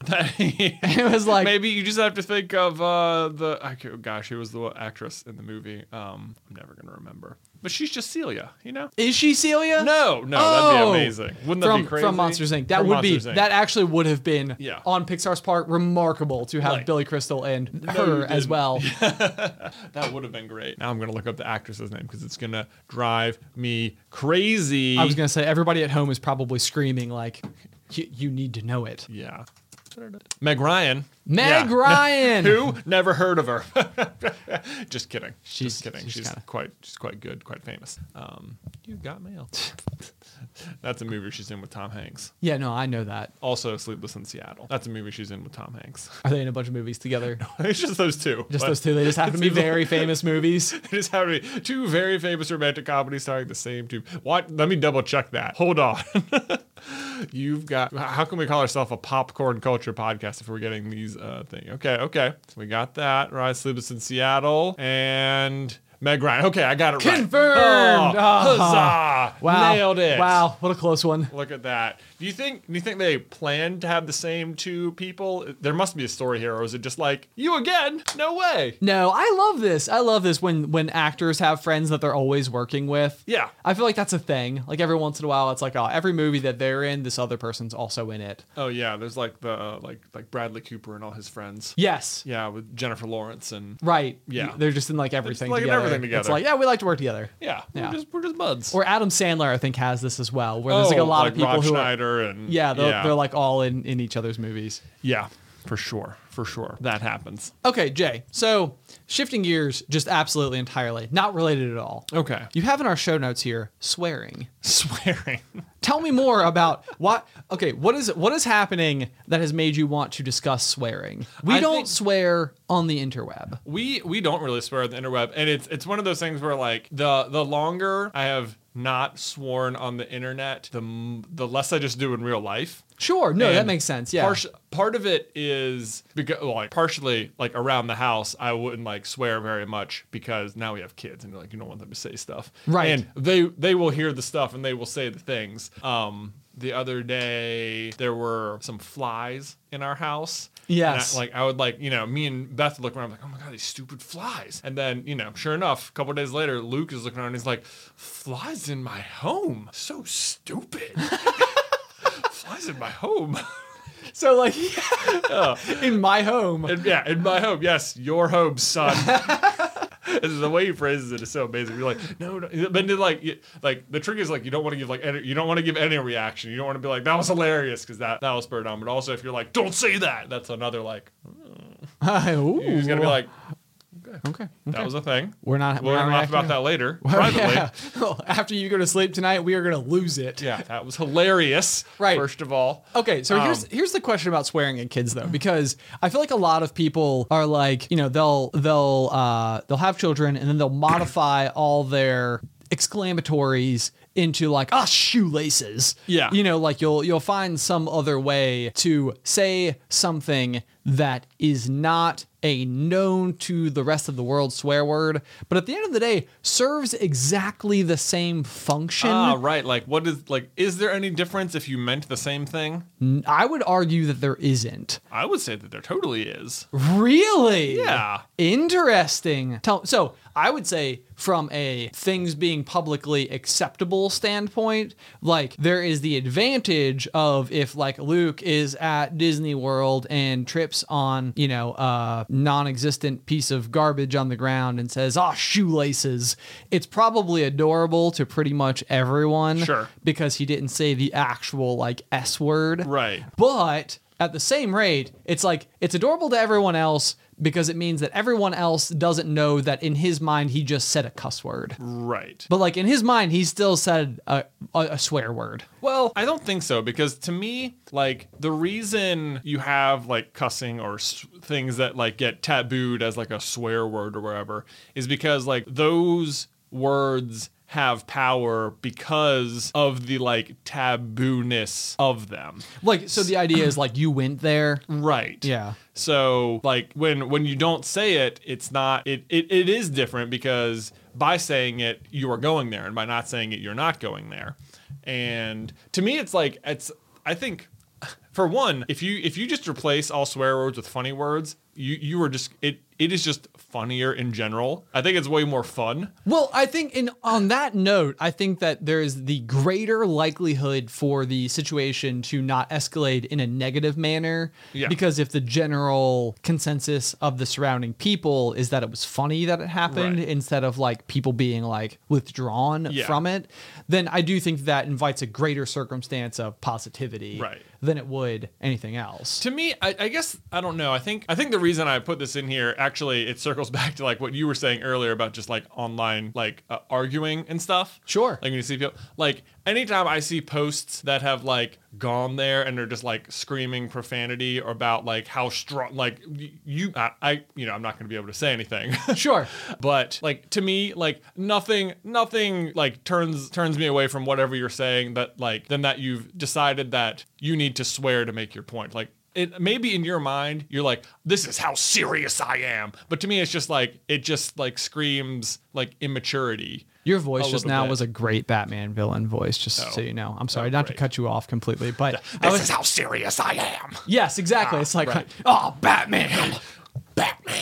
It was like Maybe you just have to think of uh, the I can't- gosh, who was the actress in the movie? Um, I'm never gonna remember, but she's just Celia, you know? is she Celia? No, no, Oh! that'd be amazing. Wouldn't that from, be crazy? From Monsters Incorporated. That From would be Monsters, Incorporated. that actually would have been Yeah. on Pixar's part remarkable to have Right. Billy Crystal and you her as didn't. well. That would have been great. Now I'm gonna look up the actress's name because it's gonna drive me crazy. I was gonna say everybody at home is probably screaming like, "You, you need to know it." yeah. Meg Ryan. Meg Yeah. Ryan. Who? Never heard of her. Just kidding. She's- Just kidding. she's She's, kinda- quite she's quite good, quite famous. Um, you got mail. That's a movie she's in with Tom Hanks. Yeah, no, I know that. Also, Sleepless in Seattle. That's a movie she's in with Tom Hanks. Are they in a bunch of movies together? It's just those two. Just but those two. They just happen to be it's- very famous movies. They just have to be two very famous romantic comedies starring the same two. What? Let me double check that. Hold on. You've got. How can we call ourselves a popcorn culture podcast if we're getting these uh things? Okay, okay. So we got that. Right. Sleepless in Seattle and Meg Ryan. Okay, I got it right. Confirmed. Oh, Ah. huzzah! Wow. Nailed it. Wow, what a close one. Look at that. Do you think? Do you think they planned to have the same two people? There must be a story here, or is it just like you again? No way. No, I love this. I love this when when actors have friends that they're always working with. Yeah. I feel like that's a thing. Like every once in a while, it's like, oh, every movie that they're in, this other person's also in it. Oh yeah. There's like the uh, like like Bradley Cooper and all his friends. Yes. Yeah, with Jennifer Lawrence and Right. Yeah. They're just in like everything like in together. everything It's together. like, yeah, we like to work together. yeah, Yeah. We're just we're just buds. Or Adam Sandler, I think, has this as well, where there's like a lot like of people Rob who are, Schneider and yeah, they're, yeah, they're like all in, in each other's movies. yeah, for sure, for sure, that happens. Okay, Jay. So shifting gears, just absolutely entirely, not related at all. Okay, You have in our show notes here swearing. swearing. Tell me more about what. Okay, what is what is happening that has made you want to discuss swearing? We I don't think- swear on the interweb. We we don't really swear on the interweb, and it's it's one of those things where like the the longer I have not sworn on the internet, the m- the less I just do in real life. Sure, no, that And makes sense. Yeah, Part, part of it is because like partially like around the house, I wouldn't like swear very much because now we have kids and like you don't want them to say stuff. Right. And they they will hear the stuff and they will say the things. Um the other day there were some flies in our house. Yes. And I, like I would like, you know, me and Beth would look around like, oh my God, these stupid flies. And then, you know, sure enough, a couple of days later, Luke is looking around and he's like, flies in my home. So stupid. Flies in my home. so like in my home. And yeah, in my home. Yes, your home, son. The way he phrases it is so amazing. You're like, no, no. But then, like, you- like the trick is like you don't want to give like any, you don't want to give any reaction. You don't want to be like that was hilarious because that that was spurred on. But also if you're like, don't say that, that's another like. Ooh. You're just gonna be like, okay, that okay. was a thing. We're not. We're We're gonna not laugh about reacting. that later Well, privately. yeah. Well, after you go to sleep tonight, we are gonna lose it. Yeah, that was hilarious. Right. First of all. Okay, so Um, here's here's the question about swearing at kids though, because I feel like a lot of people are like, you know, they'll they'll uh, they'll have children and then they'll modify all their exclamatories into like ah shoelaces. Yeah. You know, like you'll you'll find some other way to say something that is not a known to the rest of the world swear word, but at the end of the day serves exactly the same function. Ah, right. Like, what is like? Is there any difference if you meant the same thing? I would argue that there isn't. I would say that there totally is. Really? Yeah. Interesting. Tell, so I would say from a things being publicly acceptable standpoint, like there is the advantage of if like Luke is at Disney World and trips on, you know, a non-existent piece of garbage on the ground and says, "Ah, shoelaces." It's probably adorable to pretty much everyone. Sure. Because he didn't say the actual like S word. Right. But at the same rate, it's like it's adorable to everyone else because it means that everyone else doesn't know that in his mind he just said a cuss word. Right. But like in his mind, he still said a, a, a swear word. Well, I don't think so because to me, like the reason you have like cussing or s- things that like get tabooed as like a swear word or wherever is because like those words have power because of the like taboo-ness of them. Like, so the idea is like you went there. Right. Yeah. So like when when you don't say it, it's not it, it it is different because by saying it you are going there and by not saying it you're not going there. And to me it's like it's I think for one, if you if you just replace all swear words with funny words, you you are just it it is just funnier in general. I think it's way more fun. Well, I think in on that note, I think that there is the greater likelihood for the situation to not escalate in a negative manner. Yeah. Because if the general consensus of the surrounding people is that it was funny that it happened Right. instead of like people being like withdrawn Yeah. from it, then I do think that invites a greater circumstance of positivity Right. than it would anything else. To me, I, I guess I don't know. I think I think the reason I put this in here actually it circles back to like what you were saying earlier about just like online like uh, arguing and stuff. Sure. Like when you see people like anytime I see posts that have like gone there and they're just like screaming profanity or about like how strong like y- you I, I you know I'm not going to be able to say anything. Sure. But like to me, like nothing, nothing like turns turns me away from whatever you're saying. That like then that you've decided that you need to swear to make your point. Like it maybe in your mind you're like this is how serious I am. But to me, it's just like it just like screams like immaturity. Your voice A just little now bit. was a great Batman villain voice, just Oh. so you know. I'm sorry Oh, not to great. cut you off completely, but I This was, is how serious I am. yes, exactly. it's like, right. oh, Batman. Batman.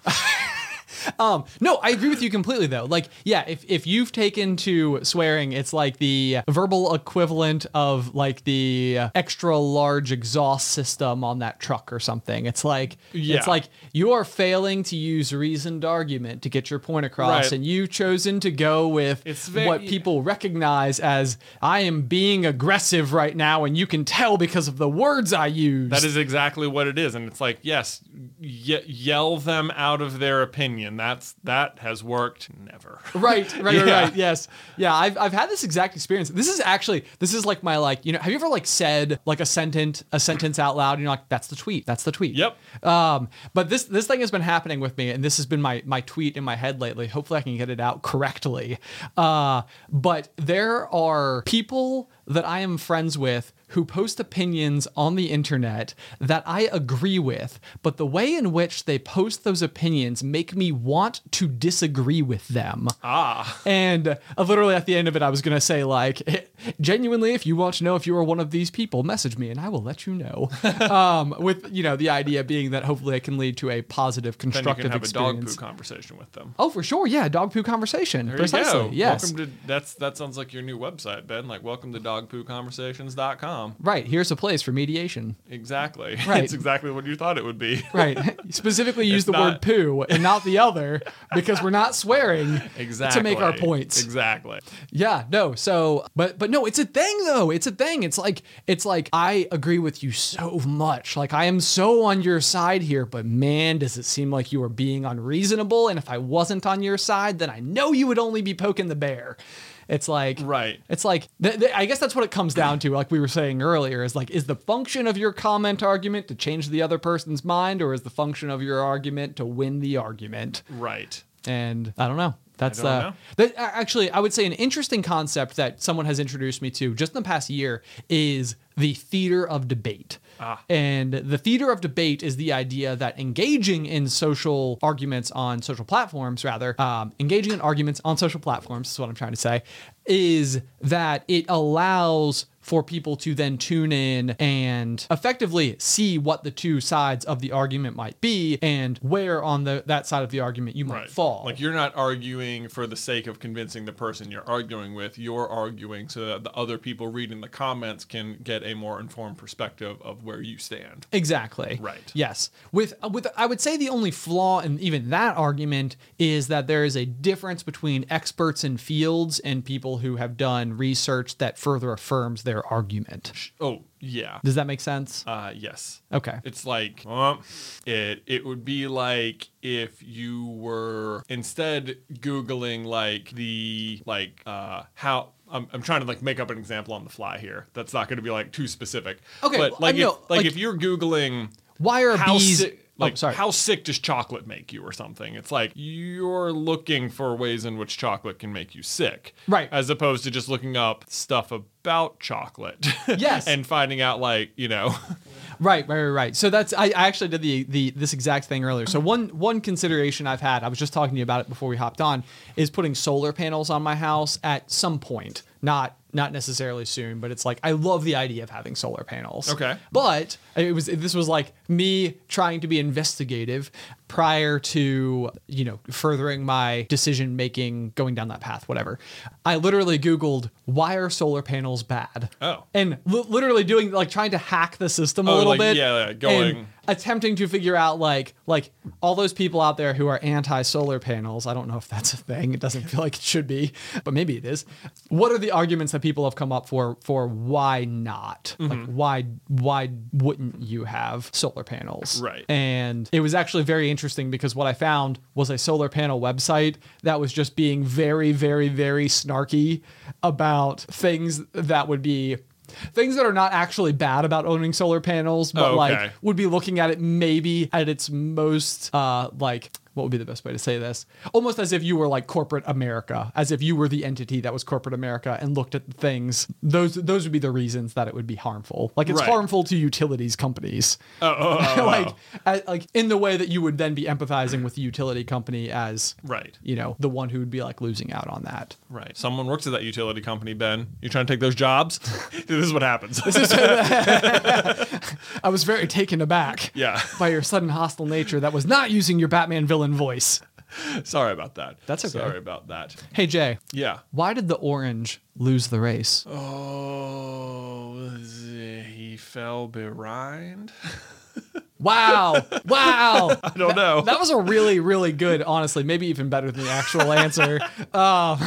Um, no, I agree with you completely though. Like, yeah, if, if you've taken to swearing, it's like the verbal equivalent of like the extra large exhaust system on that truck or something. It's like, Yeah. it's like you are failing to use reasoned argument to get your point across, Right. and you've chosen to go with It's very- what people recognize as I am being aggressive right now, and you can tell because of the words I use. That is exactly what it is, and it's like, yes, ye- yell them out of their opinion. That's that has worked never. Right, right, right, Yeah. right. Yes. Yeah, I've I've had this exact experience. This is actually this is like my like, you know, have you ever like said like a sentence a sentence out loud and you're like, that's the tweet. That's the tweet. Yep. Um, but this this thing has been happening with me, and this has been my my tweet in my head lately. Hopefully I can get it out correctly. Uh, but there are people that I am friends with who post opinions on the internet that I agree with, but the way in which they post those opinions make me want to disagree with them. Ah. And uh, literally at the end of it, I was going to say, like, genuinely, if you want to know if you are one of these people, message me and I will let you know. um, with, you know, the idea being that hopefully it can lead to a positive, Then you constructive can have a dog experience. poo conversation with them. Oh, for sure. Yeah. Dog poo conversation. There Precisely. you go. Yes. Welcome to that's that sounds like your new website, Ben. Like welcome to dog poo conversations dot com. Right. Here's a place for mediation. Exactly. Right. It's exactly what you thought it would be. Right. Specifically use It's the not- word poo and not the other because we're not swearing Exactly. to make our points. Exactly. Yeah, no. So, but but no, it's a thing though. It's a thing. It's like it's like I agree with you so much. Like I am so on your side here, but man, does it seem like you are being unreasonable, and if I wasn't on your side, then I know you would only be poking the bear. It's like Right. It's like th- th- I guess that's what it comes down to. Like we were saying earlier, is like is the function of your comment argument to change the other person's mind, or is the function of your argument to win the argument? Right. And I don't know. That's don't uh, know. that actually I would say an interesting concept that someone has introduced me to just in the past year is the theater of debate. Ah. And the theater of debate is the idea that engaging in social arguments on social platforms, rather, um, engaging in arguments on social platforms is what I'm trying to say, is that it allows for people to then tune in and effectively see what the two sides of the argument might be and where on the that side of the argument you might Right. fall. Like you're not arguing for the sake of convincing the person you're arguing with. You're arguing so that the other people reading the comments can get a more informed perspective of where you stand. Exactly. Right. Yes. With with I would say the only flaw in even that argument is that there is a difference between experts in fields and people who have done research that further affirms their argument. Oh, yeah. Does that make sense? Uh, yes. Okay. It's like uh, it it would be like if you were instead Googling like the like uh how I'm, I'm trying to like make up an example on the fly here. That's not going to be like too specific. Okay, But well, like I if, know, like, like- if you're Googling Why are how bees sick, like oh, sorry. how sick does chocolate make you or something, it's like you're looking for ways in which chocolate can make you sick, Right. as opposed to just looking up stuff about chocolate. Yes. And finding out like you know Right, right, right, right. So that's I, I actually did the the this exact thing earlier. So one one consideration I've had, I was just talking to you about it before we hopped on, is putting solar panels on my house at some point. Not not necessarily soon, but it's like I love the idea of having solar panels. Okay. But it was this was like me trying to be investigative prior to, you know, furthering my decision making, going down that path, whatever. I literally Googled, why are solar panels bad? Oh. And li- literally doing, like, trying to hack the system a Oh, little like, bit. yeah, yeah, going- and attempting to figure out, like, like all those people out there who are anti-solar panels. I don't know if that's a thing. It doesn't feel like it should be, but maybe it is. What are the arguments that people have come up for, for why not? Mm-hmm. Like, why, why wouldn't you have solar panels? Right. And it was actually very interesting because what I found was a solar panel website that was just being very, very, very snarky about things that would be things that are not actually bad about owning solar panels, but Oh, okay. like would be looking at it maybe at its most uh like what would be the best way to say this? Almost as if you were like corporate America, as if you were the entity that was corporate America and looked at things. Those those would be the reasons that it would be harmful. Like it's Right. harmful to utilities companies. Oh, oh, oh, oh. like uh, like in the way that you would then be empathizing with the utility company as Right. you know, the one who would be like losing out on that. Right. Someone works at that utility company, Ben. You trying to take those jobs? This is what happens. I was very taken aback Yeah. by your sudden hostile nature that was not using your Batman villain voice. Sorry about that. That's okay. Sorry about that. Hey Jay, Yeah. why did the orange lose the race? Oh, he fell behind. Wow. Wow. I don't know. That was a really, really good, honestly, maybe even better than the actual answer. Um,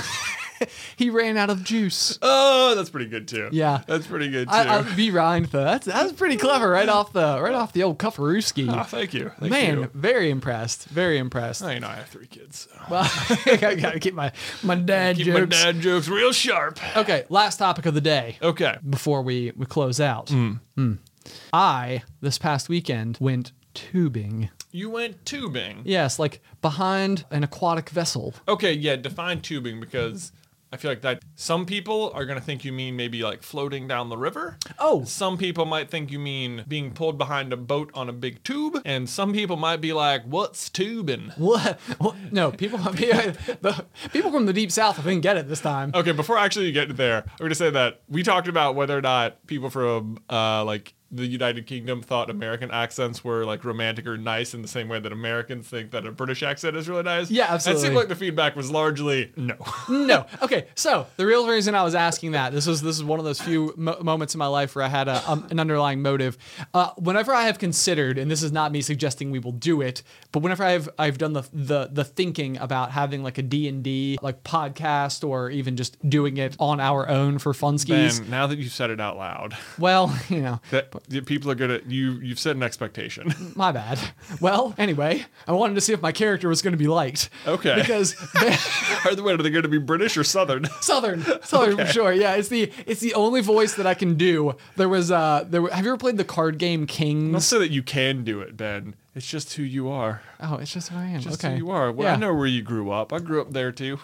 he ran out of juice. Oh, that's pretty good too. Yeah. That's pretty good too. I, I, be rind though. That's that's pretty clever right off the right off the old Kufferooski. oh, thank you. Thank Man, you. very impressed. Very impressed. Oh, you know, I have three kids. So. Well, I gotta keep my my dad Keep jokes. my dad jokes real sharp. Okay, last topic of the day Okay. before we, we close out. Mm. I, this past weekend, went tubing. You went tubing. Yes, like behind an aquatic vessel. Okay, yeah, define tubing because I feel like that some people are going to think you mean maybe like floating down the river. Oh. Some people might think you mean being pulled behind a boat on a big tube. And some people might be like, what's tubing? What? What? No, people the, people from the deep south didn't get it this time. Okay, before actually you get there, I'm going to say that we talked about whether or not people from uh, like the United Kingdom thought American accents were like romantic or nice in the same way that Americans think that a British accent is really nice. Yeah, And it absolutely. seemed like the feedback was largely no. No. Okay. So the real reason I was asking that this was this is one of those few mo- moments in my life where I had a, um, an underlying motive. Uh, whenever I have considered, and this is not me suggesting we will do it, but whenever I've I've done the the the thinking about having like a D and D like podcast or even just doing it on our own for funskies. Ben, now that you've said it out loud, Well, you know, that people are gonna you you've set an expectation. my bad. Well, anyway, I wanted to see if my character was going to be liked. Okay. Because Are they, wait, are they going to be British or Southern? Southern, Southern for sure. Yeah, it's the it's the only voice that I can do. There was uh, there. Were, have you ever played the card game Not Kings? so that you can do it, Ben. It's just who you are. Oh, it's just who I am. Just okay, who you are. Well, Yeah. I know where you grew up. I grew up there too.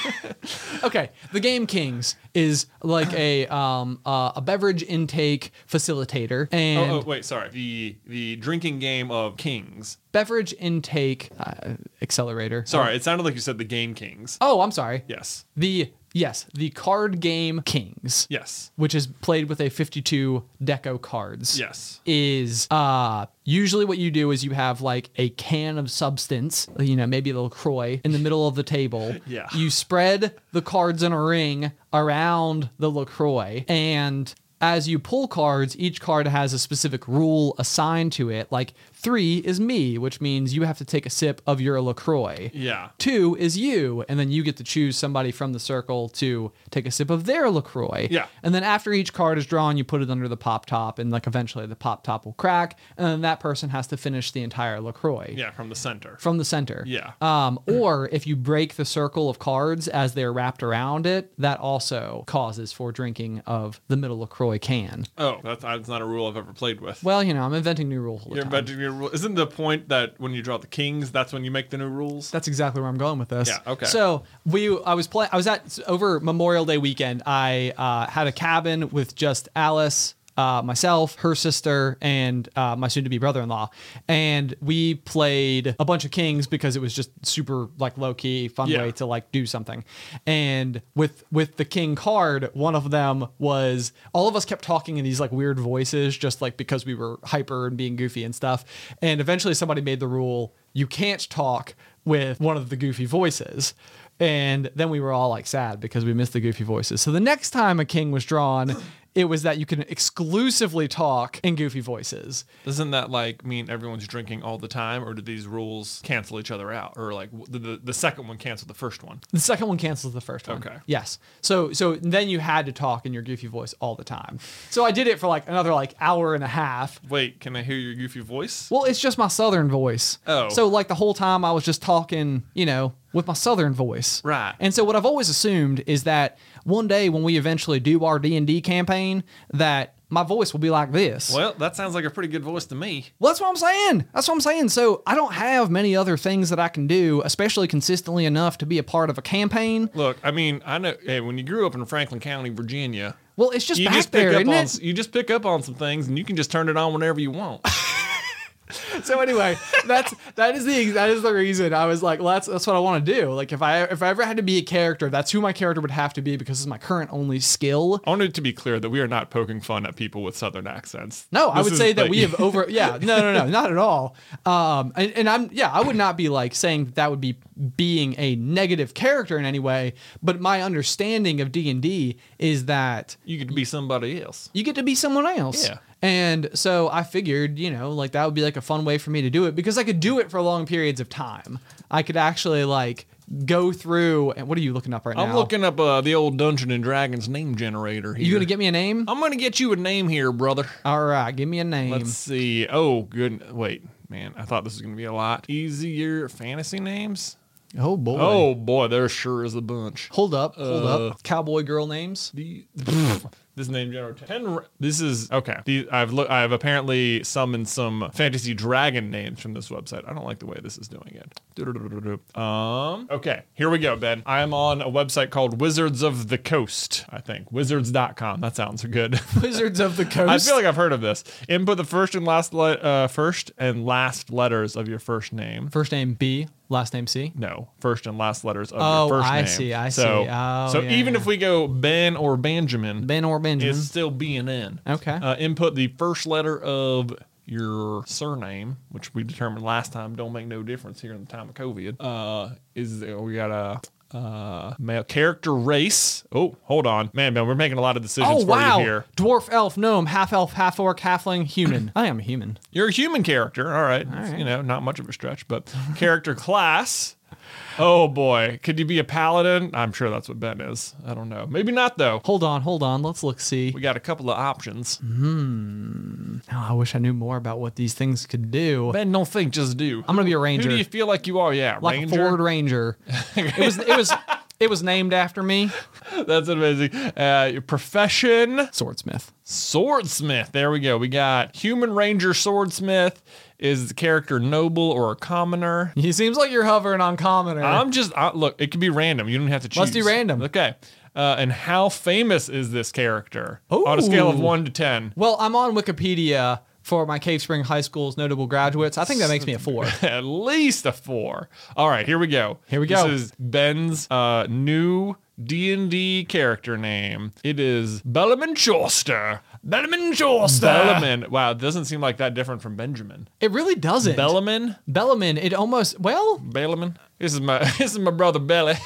Okay, the game Kings is like a um uh, a beverage intake facilitator and oh, oh, wait, sorry. The the drinking game of Kings. beverage intake uh, accelerator. Sorry, it sounded like you said the Game Kings. Oh, I'm sorry. Yes. The yes, the card game Kings. Yes. Which is played with a fifty-two deco cards. Yes. Is uh usually what you do is you have like a can of substance, you know, maybe a LaCroix in the middle of the table. Yeah. You spread the cards in a ring around the LaCroix, and as you pull cards, each card has a specific rule assigned to it. Like three is me, which means you have to take a sip of your LaCroix. Yeah. Two is you, and then you get to choose somebody from the circle to take a sip of their LaCroix. Yeah. And then after each card is drawn, you put it under the pop top, and like eventually the pop top will crack, and then that person has to finish the entire LaCroix. Yeah, from the center. From the center. Yeah. Um, or if you break the circle of cards as they're wrapped around it, that also causes for drinking of the middle LaCroix can. Oh, that's, that's not a rule I've ever played with. Well, you know, I'm inventing new rules all the You're time. inventing your rule. Isn't the point that when you draw the kings, that's when you make the new rules? That's exactly where I'm going with this. Yeah, okay. So we, I was playing. I was at over Memorial Day weekend. I uh, had a cabin with just Alice, uh, myself, her sister, and uh, my soon-to-be brother-in-law, and we played a bunch of kings because it was just super like low-key, fun Yeah. way to like do something. And with with the king card, one of them was all of us kept talking in these like weird voices, just like because we were hyper and being goofy and stuff. And eventually, somebody made the rule you can't talk with one of the goofy voices. And then we were all like sad because we missed the goofy voices. So the next time a king was drawn, it was that you can exclusively talk in goofy voices. Doesn't that like mean everyone's drinking all the time, or do these rules cancel each other out, or like the the, the second one cancel the first one? The second one cancels the first one. Okay. Yes. So so then you had to talk in your goofy voice all the time. So I did it for like another like hour and a half. Wait, can I hear your goofy voice? Well, it's just my southern voice. Oh. So like the whole time I was just talking, you know, with my southern voice. Right. And so what I've always assumed is that one day when we eventually do our D and D campaign, that my voice will be like this. Well, that sounds like a pretty good voice to me. Well, that's what I'm saying. That's what I'm saying. So I don't have many other things that I can do, especially consistently enough to be a part of a campaign. Look, I mean, I know. Hey, when you grew up in Franklin County, Virginia, Well, it's just you back just pick there, up isn't on it? you just pick up on some things, and you can just turn it on whenever you want. So anyway, that's that is the that is the reason I was like, well, that's that's what I want to do. Like if I if I ever had to be a character, that's who my character would have to be because it's my current only skill. I wanted to be clear that we are not poking fun at people with Southern accents. No, I This would is say that like- we have over. Yeah, no, no, no, not at all. Um, and, and I'm yeah, I would not be like saying that, that would be being a negative character in any way. But my understanding of D and D is that You could be somebody else. you get to be someone else. Yeah. And so I figured, you know, like that would be like a fun way for me to do it because I could do it for long periods of time. I could actually like go through. And what are you looking up right now? I'm looking up uh, the old Dungeon and Dragons name generator here. You gonna get me a name? I'm gonna get you a name here, brother. All right, give me a name. Let's see. Oh, good. Wait, man. I thought this was gonna be a lot easier. Fantasy names. Oh boy. Oh boy, there sure is a bunch. Hold up, hold Uh, up. Cowboy girl names. The, this name generator. Ten, this is okay. The, I've look. I've apparently summoned some fantasy dragon names from this website. I don't like the way this is doing it. Um. Okay, here we go, Ben. I am on a website called Wizards of the Coast. I think wizards dot com. That sounds good. Wizards of the Coast. I feel like I've heard of this. Input the first and last le- uh, first and last letters of your first name. First name B, last name C. No, first and last letters of Oh, your first I name. see, I so, see. Oh, so yeah, even yeah. if we go Ben or Benjamin, Ben or Benjamin. it's still B and N. Okay. Uh, input the first letter of your surname, which we determined last time don't make no difference here in the time of COVID. Uh, is we got a uh, male character race. Oh, hold on, man, man, we're making a lot of decisions Oh for wow! you here. Dwarf, elf, gnome, half elf, half orc, halfling, human. I am a human. You're a human character, all right. right. You know, not much of a stretch, but character class. Oh boy, could you be a paladin? I'm sure that's what Ben is. I don't know. Maybe not though. Hold on, hold on. Let's look. See. We got a couple of options. Oh, I wish I knew more about what these things could do. Ben, don't think, just do. I'm gonna be a ranger, Who do you feel like you are? Yeah, like ranger. a Ford Ranger. It was. It was. It was named after me. That's amazing. Uh, your profession, Swordsmith. swordsmith. There we go. We got human ranger swordsmith. Is the character noble or a commoner? He seems like you're hovering on commoner. I'm just uh, look. It could be random. You don't have to choose. Let's do random. Okay. Uh, and how famous is this character on a scale of Ooh. one to ten? well, I'm on Wikipedia for my Cave Spring High School's notable graduates. I think that makes me a four. At least a four. All right, here we go. Here we go. This is Ben's uh, new D and D character name. It is Bellaman Chauster. Bellaman Chauster. Bellaman. Wow, it doesn't seem like that different from Benjamin. It really doesn't. Bellaman. Bellaman. It almost. Well, Bellaman. This is my this is my brother Belly.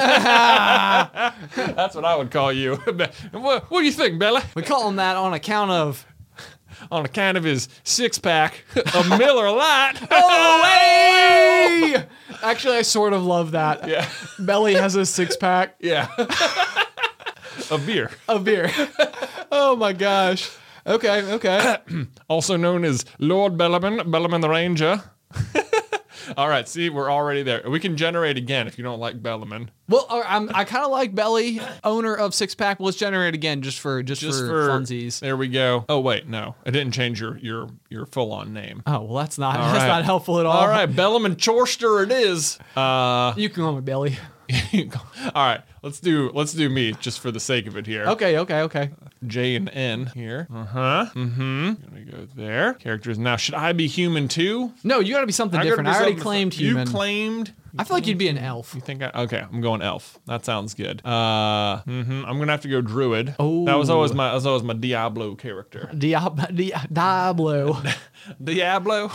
That's what I would call you. what, what do you think, Belly? we call him that on account of. On account of his six pack of Miller Lite. Oh, hey! Actually, I sort of love that. Yeah. Belly has a six pack Yeah. Of beer. of beer. Oh my gosh. Okay, okay. Also known as Lord Bellaman, Bellaman the Ranger. All right, see, we're already there. We can generate again if you don't like Bellaman. Well, uh, I'm, I kind of like Belly, owner of Six Pack. Let's generate again just for just, Just for, for funsies. There we go. Oh wait, no, I didn't change your your your full on name. Oh well, that's not All that's right. not helpful at all. All right, Bellaman Chorster it is. Uh, you can call me Belly. All right, let's do let's do me just for the sake of it here. Okay, okay, okay. J and N here. Uh huh. Mm-hmm. Gonna go there. Characters. Now, should I be human too? No, you got to be something I gotta different. be I already something claimed different. human. You claimed. I feel like you'd be an elf. You think I, okay, I'm going elf. That sounds good. Uh, mm-hmm, I'm gonna have to go druid. Oh. That was always my that was always my Diablo character. Diab- Di- Diablo. Diablo.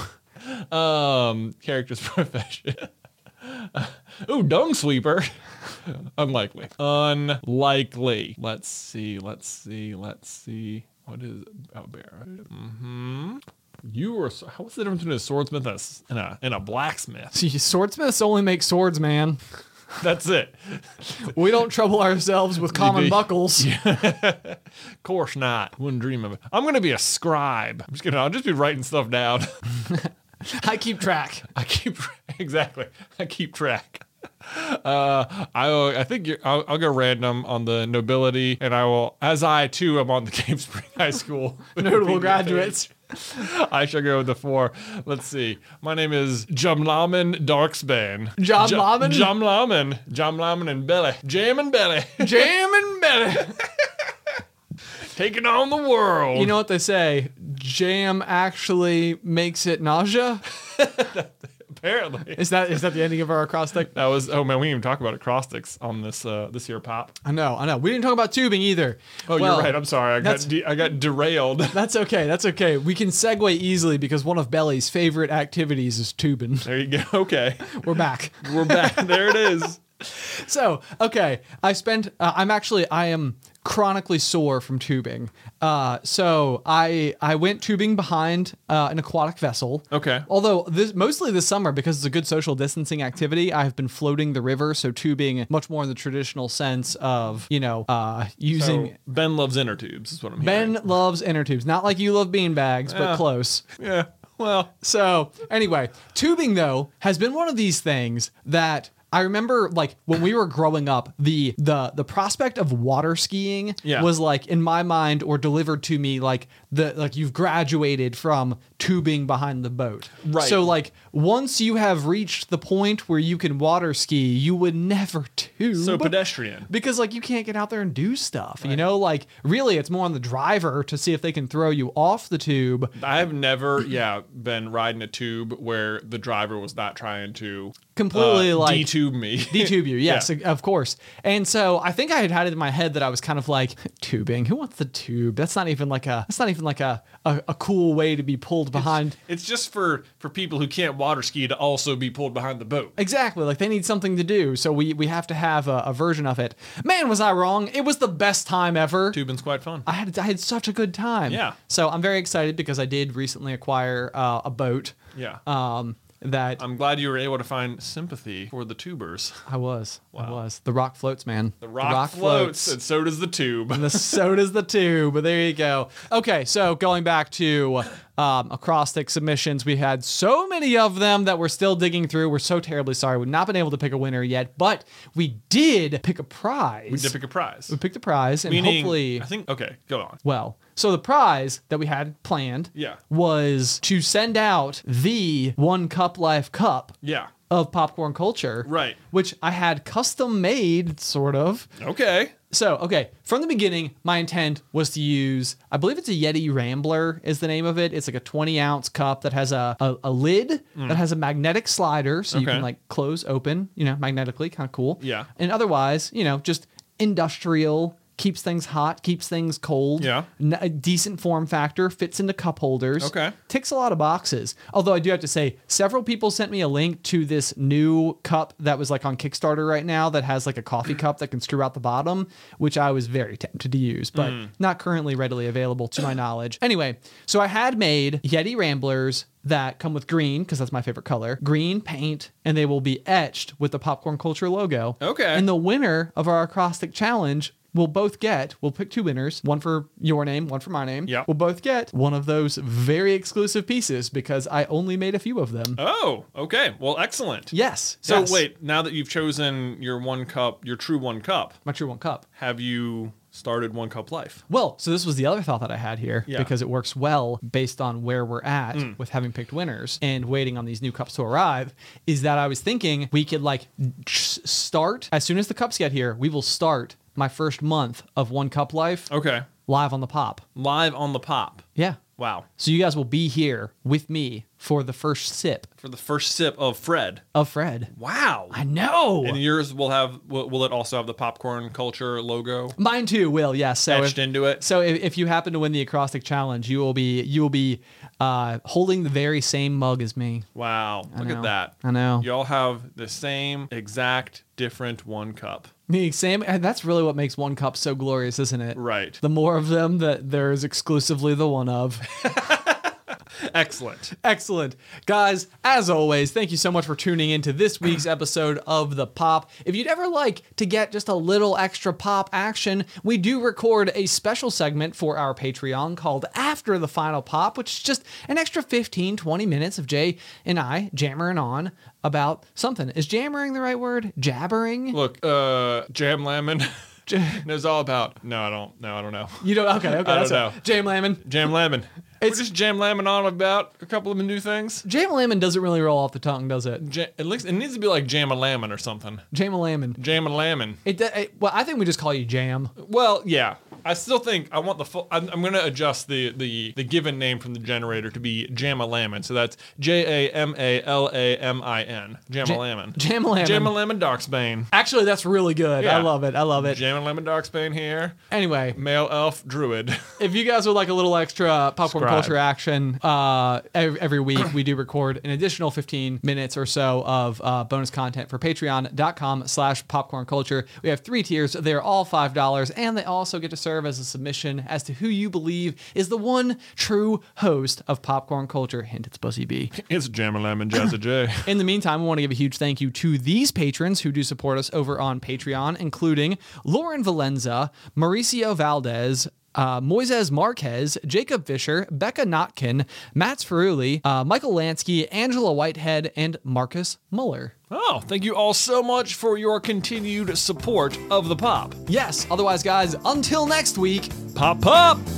Um, character's profession. Ooh, dung sweeper. Unlikely. Unlikely. Let's see. Let's see. Let's see. What is oh bear? Mm-hmm. You were. What's the difference between a swordsmith and a and a, and a blacksmith? See, swordsmiths only make swords, man. That's it. We don't trouble ourselves with common do. buckles. Of course not. Wouldn't dream of it. I'm gonna be a scribe. I'm just gonna. I'll just be writing stuff down. I keep track. I keep exactly. I keep track. Uh, I I think you're, I'll, I'll go random on the nobility, and I will, as I too am on the Cave Spring High School Notable graduates. I shall go with the four. Let's see. My name is Jumlaman Darksbane. Jumlaman? Jumlaman. Jumlaman and Belly. Jam and Belly. Jam and belly. Taking on the world. You know what they say? Jam actually makes it nausea. Apparently. Is that is that the ending of our acrostic? That was, oh man, we didn't even talk about acrostics on this uh, this here pop. I know, I know. We didn't talk about tubing either. Oh, Well, you're right. I'm sorry. I that's- got de- I got derailed. That's okay. That's okay. We can segue easily because one of Belly's favorite activities is tubing. There you go. Okay. We're back. We're back. There it is. So, okay, I spent. Uh, I'm actually. I am chronically sore from tubing. Uh, so I I went tubing behind uh, an aquatic vessel. Okay. Although this mostly this summer because it's a good social distancing activity, I have been floating the river. So tubing much more in the traditional sense of you know uh, using. So Ben loves inner tubes, is what I'm Ben hearing. loves inner tubes, not like you love bean bags, but Yeah. close. Yeah. Well, So anyway, tubing though has been one of these things that I remember like when we were growing up, the the the prospect of water skiing Yeah. was like in my mind or delivered to me like the like you've graduated from tubing behind the boat. Right. So like once you have reached the point where you can water ski, you would never tube. so pedestrian. Because like you can't get out there and do stuff, you know, like really it's more on the driver to see if they can throw you off the tube. I've never, yeah, been riding a tube where the driver was not trying to Completely uh, like detube me. detube you, yes, Yeah. of course. And so I think I had had it in my head that I was kind of like tubing. Who wants the tube? That's not even like a. That's not even like a a, a cool way to be pulled behind. It's just for for people who can't water ski to also be pulled behind the boat. Exactly, like they need something to do, so we we have to have a, a version of it. Man, was I wrong? It was the best time ever. Tubing's quite fun. I had I had such a good time. Yeah. So I'm very excited because I did recently acquire uh, a boat. Yeah. Um, that I'm glad you were able to find sympathy for the tubers. I was. I Wow. was. The rock floats, man. The rock, floats, and so does the tube. And the so does the tube. But there you go. Okay, so going back to um, acrostic submissions, we had so many of them that we're still digging through. We're so terribly sorry. We've not been able to pick a winner yet, but we did pick a prize. We did pick a prize. We picked a prize, and Meaning, hopefully, I think, okay, go on. well, so the prize that we had planned Yeah. was to send out the One Cup Life Cup Yeah. of popcorn culture. Right. Which I had custom made, sort of. Okay. So, okay, from the beginning, my intent was to use, I believe it's a Yeti Rambler is the name of it. It's like a twenty ounce cup that has a, a, a lid that has a magnetic slider. So you Okay. can like close, open, you know, magnetically, kind of cool. Yeah. And otherwise, you know, just industrial, keeps things hot, keeps things cold. Yeah. N- a decent form factor, fits into cup holders. Okay. Ticks a lot of boxes. Although I do have to say, several people sent me a link to this new cup that was like on Kickstarter right now that has like a coffee cup that can screw out the bottom, which I was very tempted to use, but not currently readily available to my knowledge. Anyway, so I had made Yeti Ramblers that come with green, because that's my favorite color, green paint, and they will be etched with the Popcorn Culture logo. Okay. And the winner of our acrostic challenge will both get, we'll pick two winners, one for your name, one for my name. Yeah. We'll both get one of those very exclusive pieces because I only made a few of them. Oh, okay. Well, excellent. Yes. So yes. wait, now that you've chosen your one cup, your true one cup, My true one cup. have you started One Cup Life. Well, so this was the other thought that I had here Yeah. because it works well based on where we're at Mm. with having picked winners and waiting on these new cups to arrive. Is that I was thinking we could like s- start as soon as the cups get here. We will start my first month of One Cup Life Okay. live on the pop. Live on the pop. Yeah. Wow. So you guys will be here with me for the first sip For the first sip of Fred. of Fred. Wow. I know. And yours will have, will, will it also have the popcorn culture logo Mine too will, yes. So etched if, into it? so if, if you happen to win the acrostic challenge, you will be you will be uh, holding the very same mug as me. Wow. Look know. at that. I know. Y'all have the same exact different one cup. Me, same. And that's really what makes One Cup so glorious, isn't it? Right. The more of them that there is exclusively the one of. Excellent. Excellent. Guys, as always, thank you so much for tuning into this week's episode of The Pop. If you'd ever like to get just a little extra pop action, we do record a special segment for our Patreon called After the Final Pop, which is just an extra fifteen, twenty minutes of Jay and I jammering on about something. Is jammering the right word? Jabbering? Look, uh, Jam Lemon knows all about. No, I don't. No, I don't know. You don't? Okay, okay. I that's don't it. know. Jam Lemon. Jam Lemon. We're It's- just Jam Lemon on about a couple of new things. Jam Lemon doesn't really roll off the tongue, does it? Ja- it, looks, it needs to be like Jam a Lemon or something. Jam Lemon. Jam a Lemon. It, it. Well, I think we just call you Jam. Well, yeah. I still think I want the full. I'm, I'm going to adjust the, the the given name from the generator to be Jam-a-Lammin. So that's J A M A L A M I N. Jam-a-Lammin. Jam Lemon. Jam-a-Lammin Darksbane. Actually, that's really good. I Yeah. love it. I love it. Jam-a-Lammin Darksbane here. Anyway, Male elf druid. if you guys would like a little extra popcorn Subscribe. culture action, uh, every, every week we do record an additional fifteen minutes or so of uh, bonus content for patreon.com slash popcorn culture. We have three tiers. They're all five dollars, and they also get to serve as a submission as to who you believe is the one true host of popcorn culture. Hint, it's Bussy B. It's Jam-a-Lammin Jazza J. In the meantime, we want to give a huge thank you to these patrons who do support us over on Patreon, including Lauren Valenza, Mauricio Valdez, Uh, Moises Marquez, Jacob Fisher, Becca Notkin, Matt Sferuli, uh, Michael Lansky, Angela Whitehead, and Marcus Muller. Oh, thank you all so much for your continued support of the pop. Yes, otherwise, guys, until next week. Pop, pop!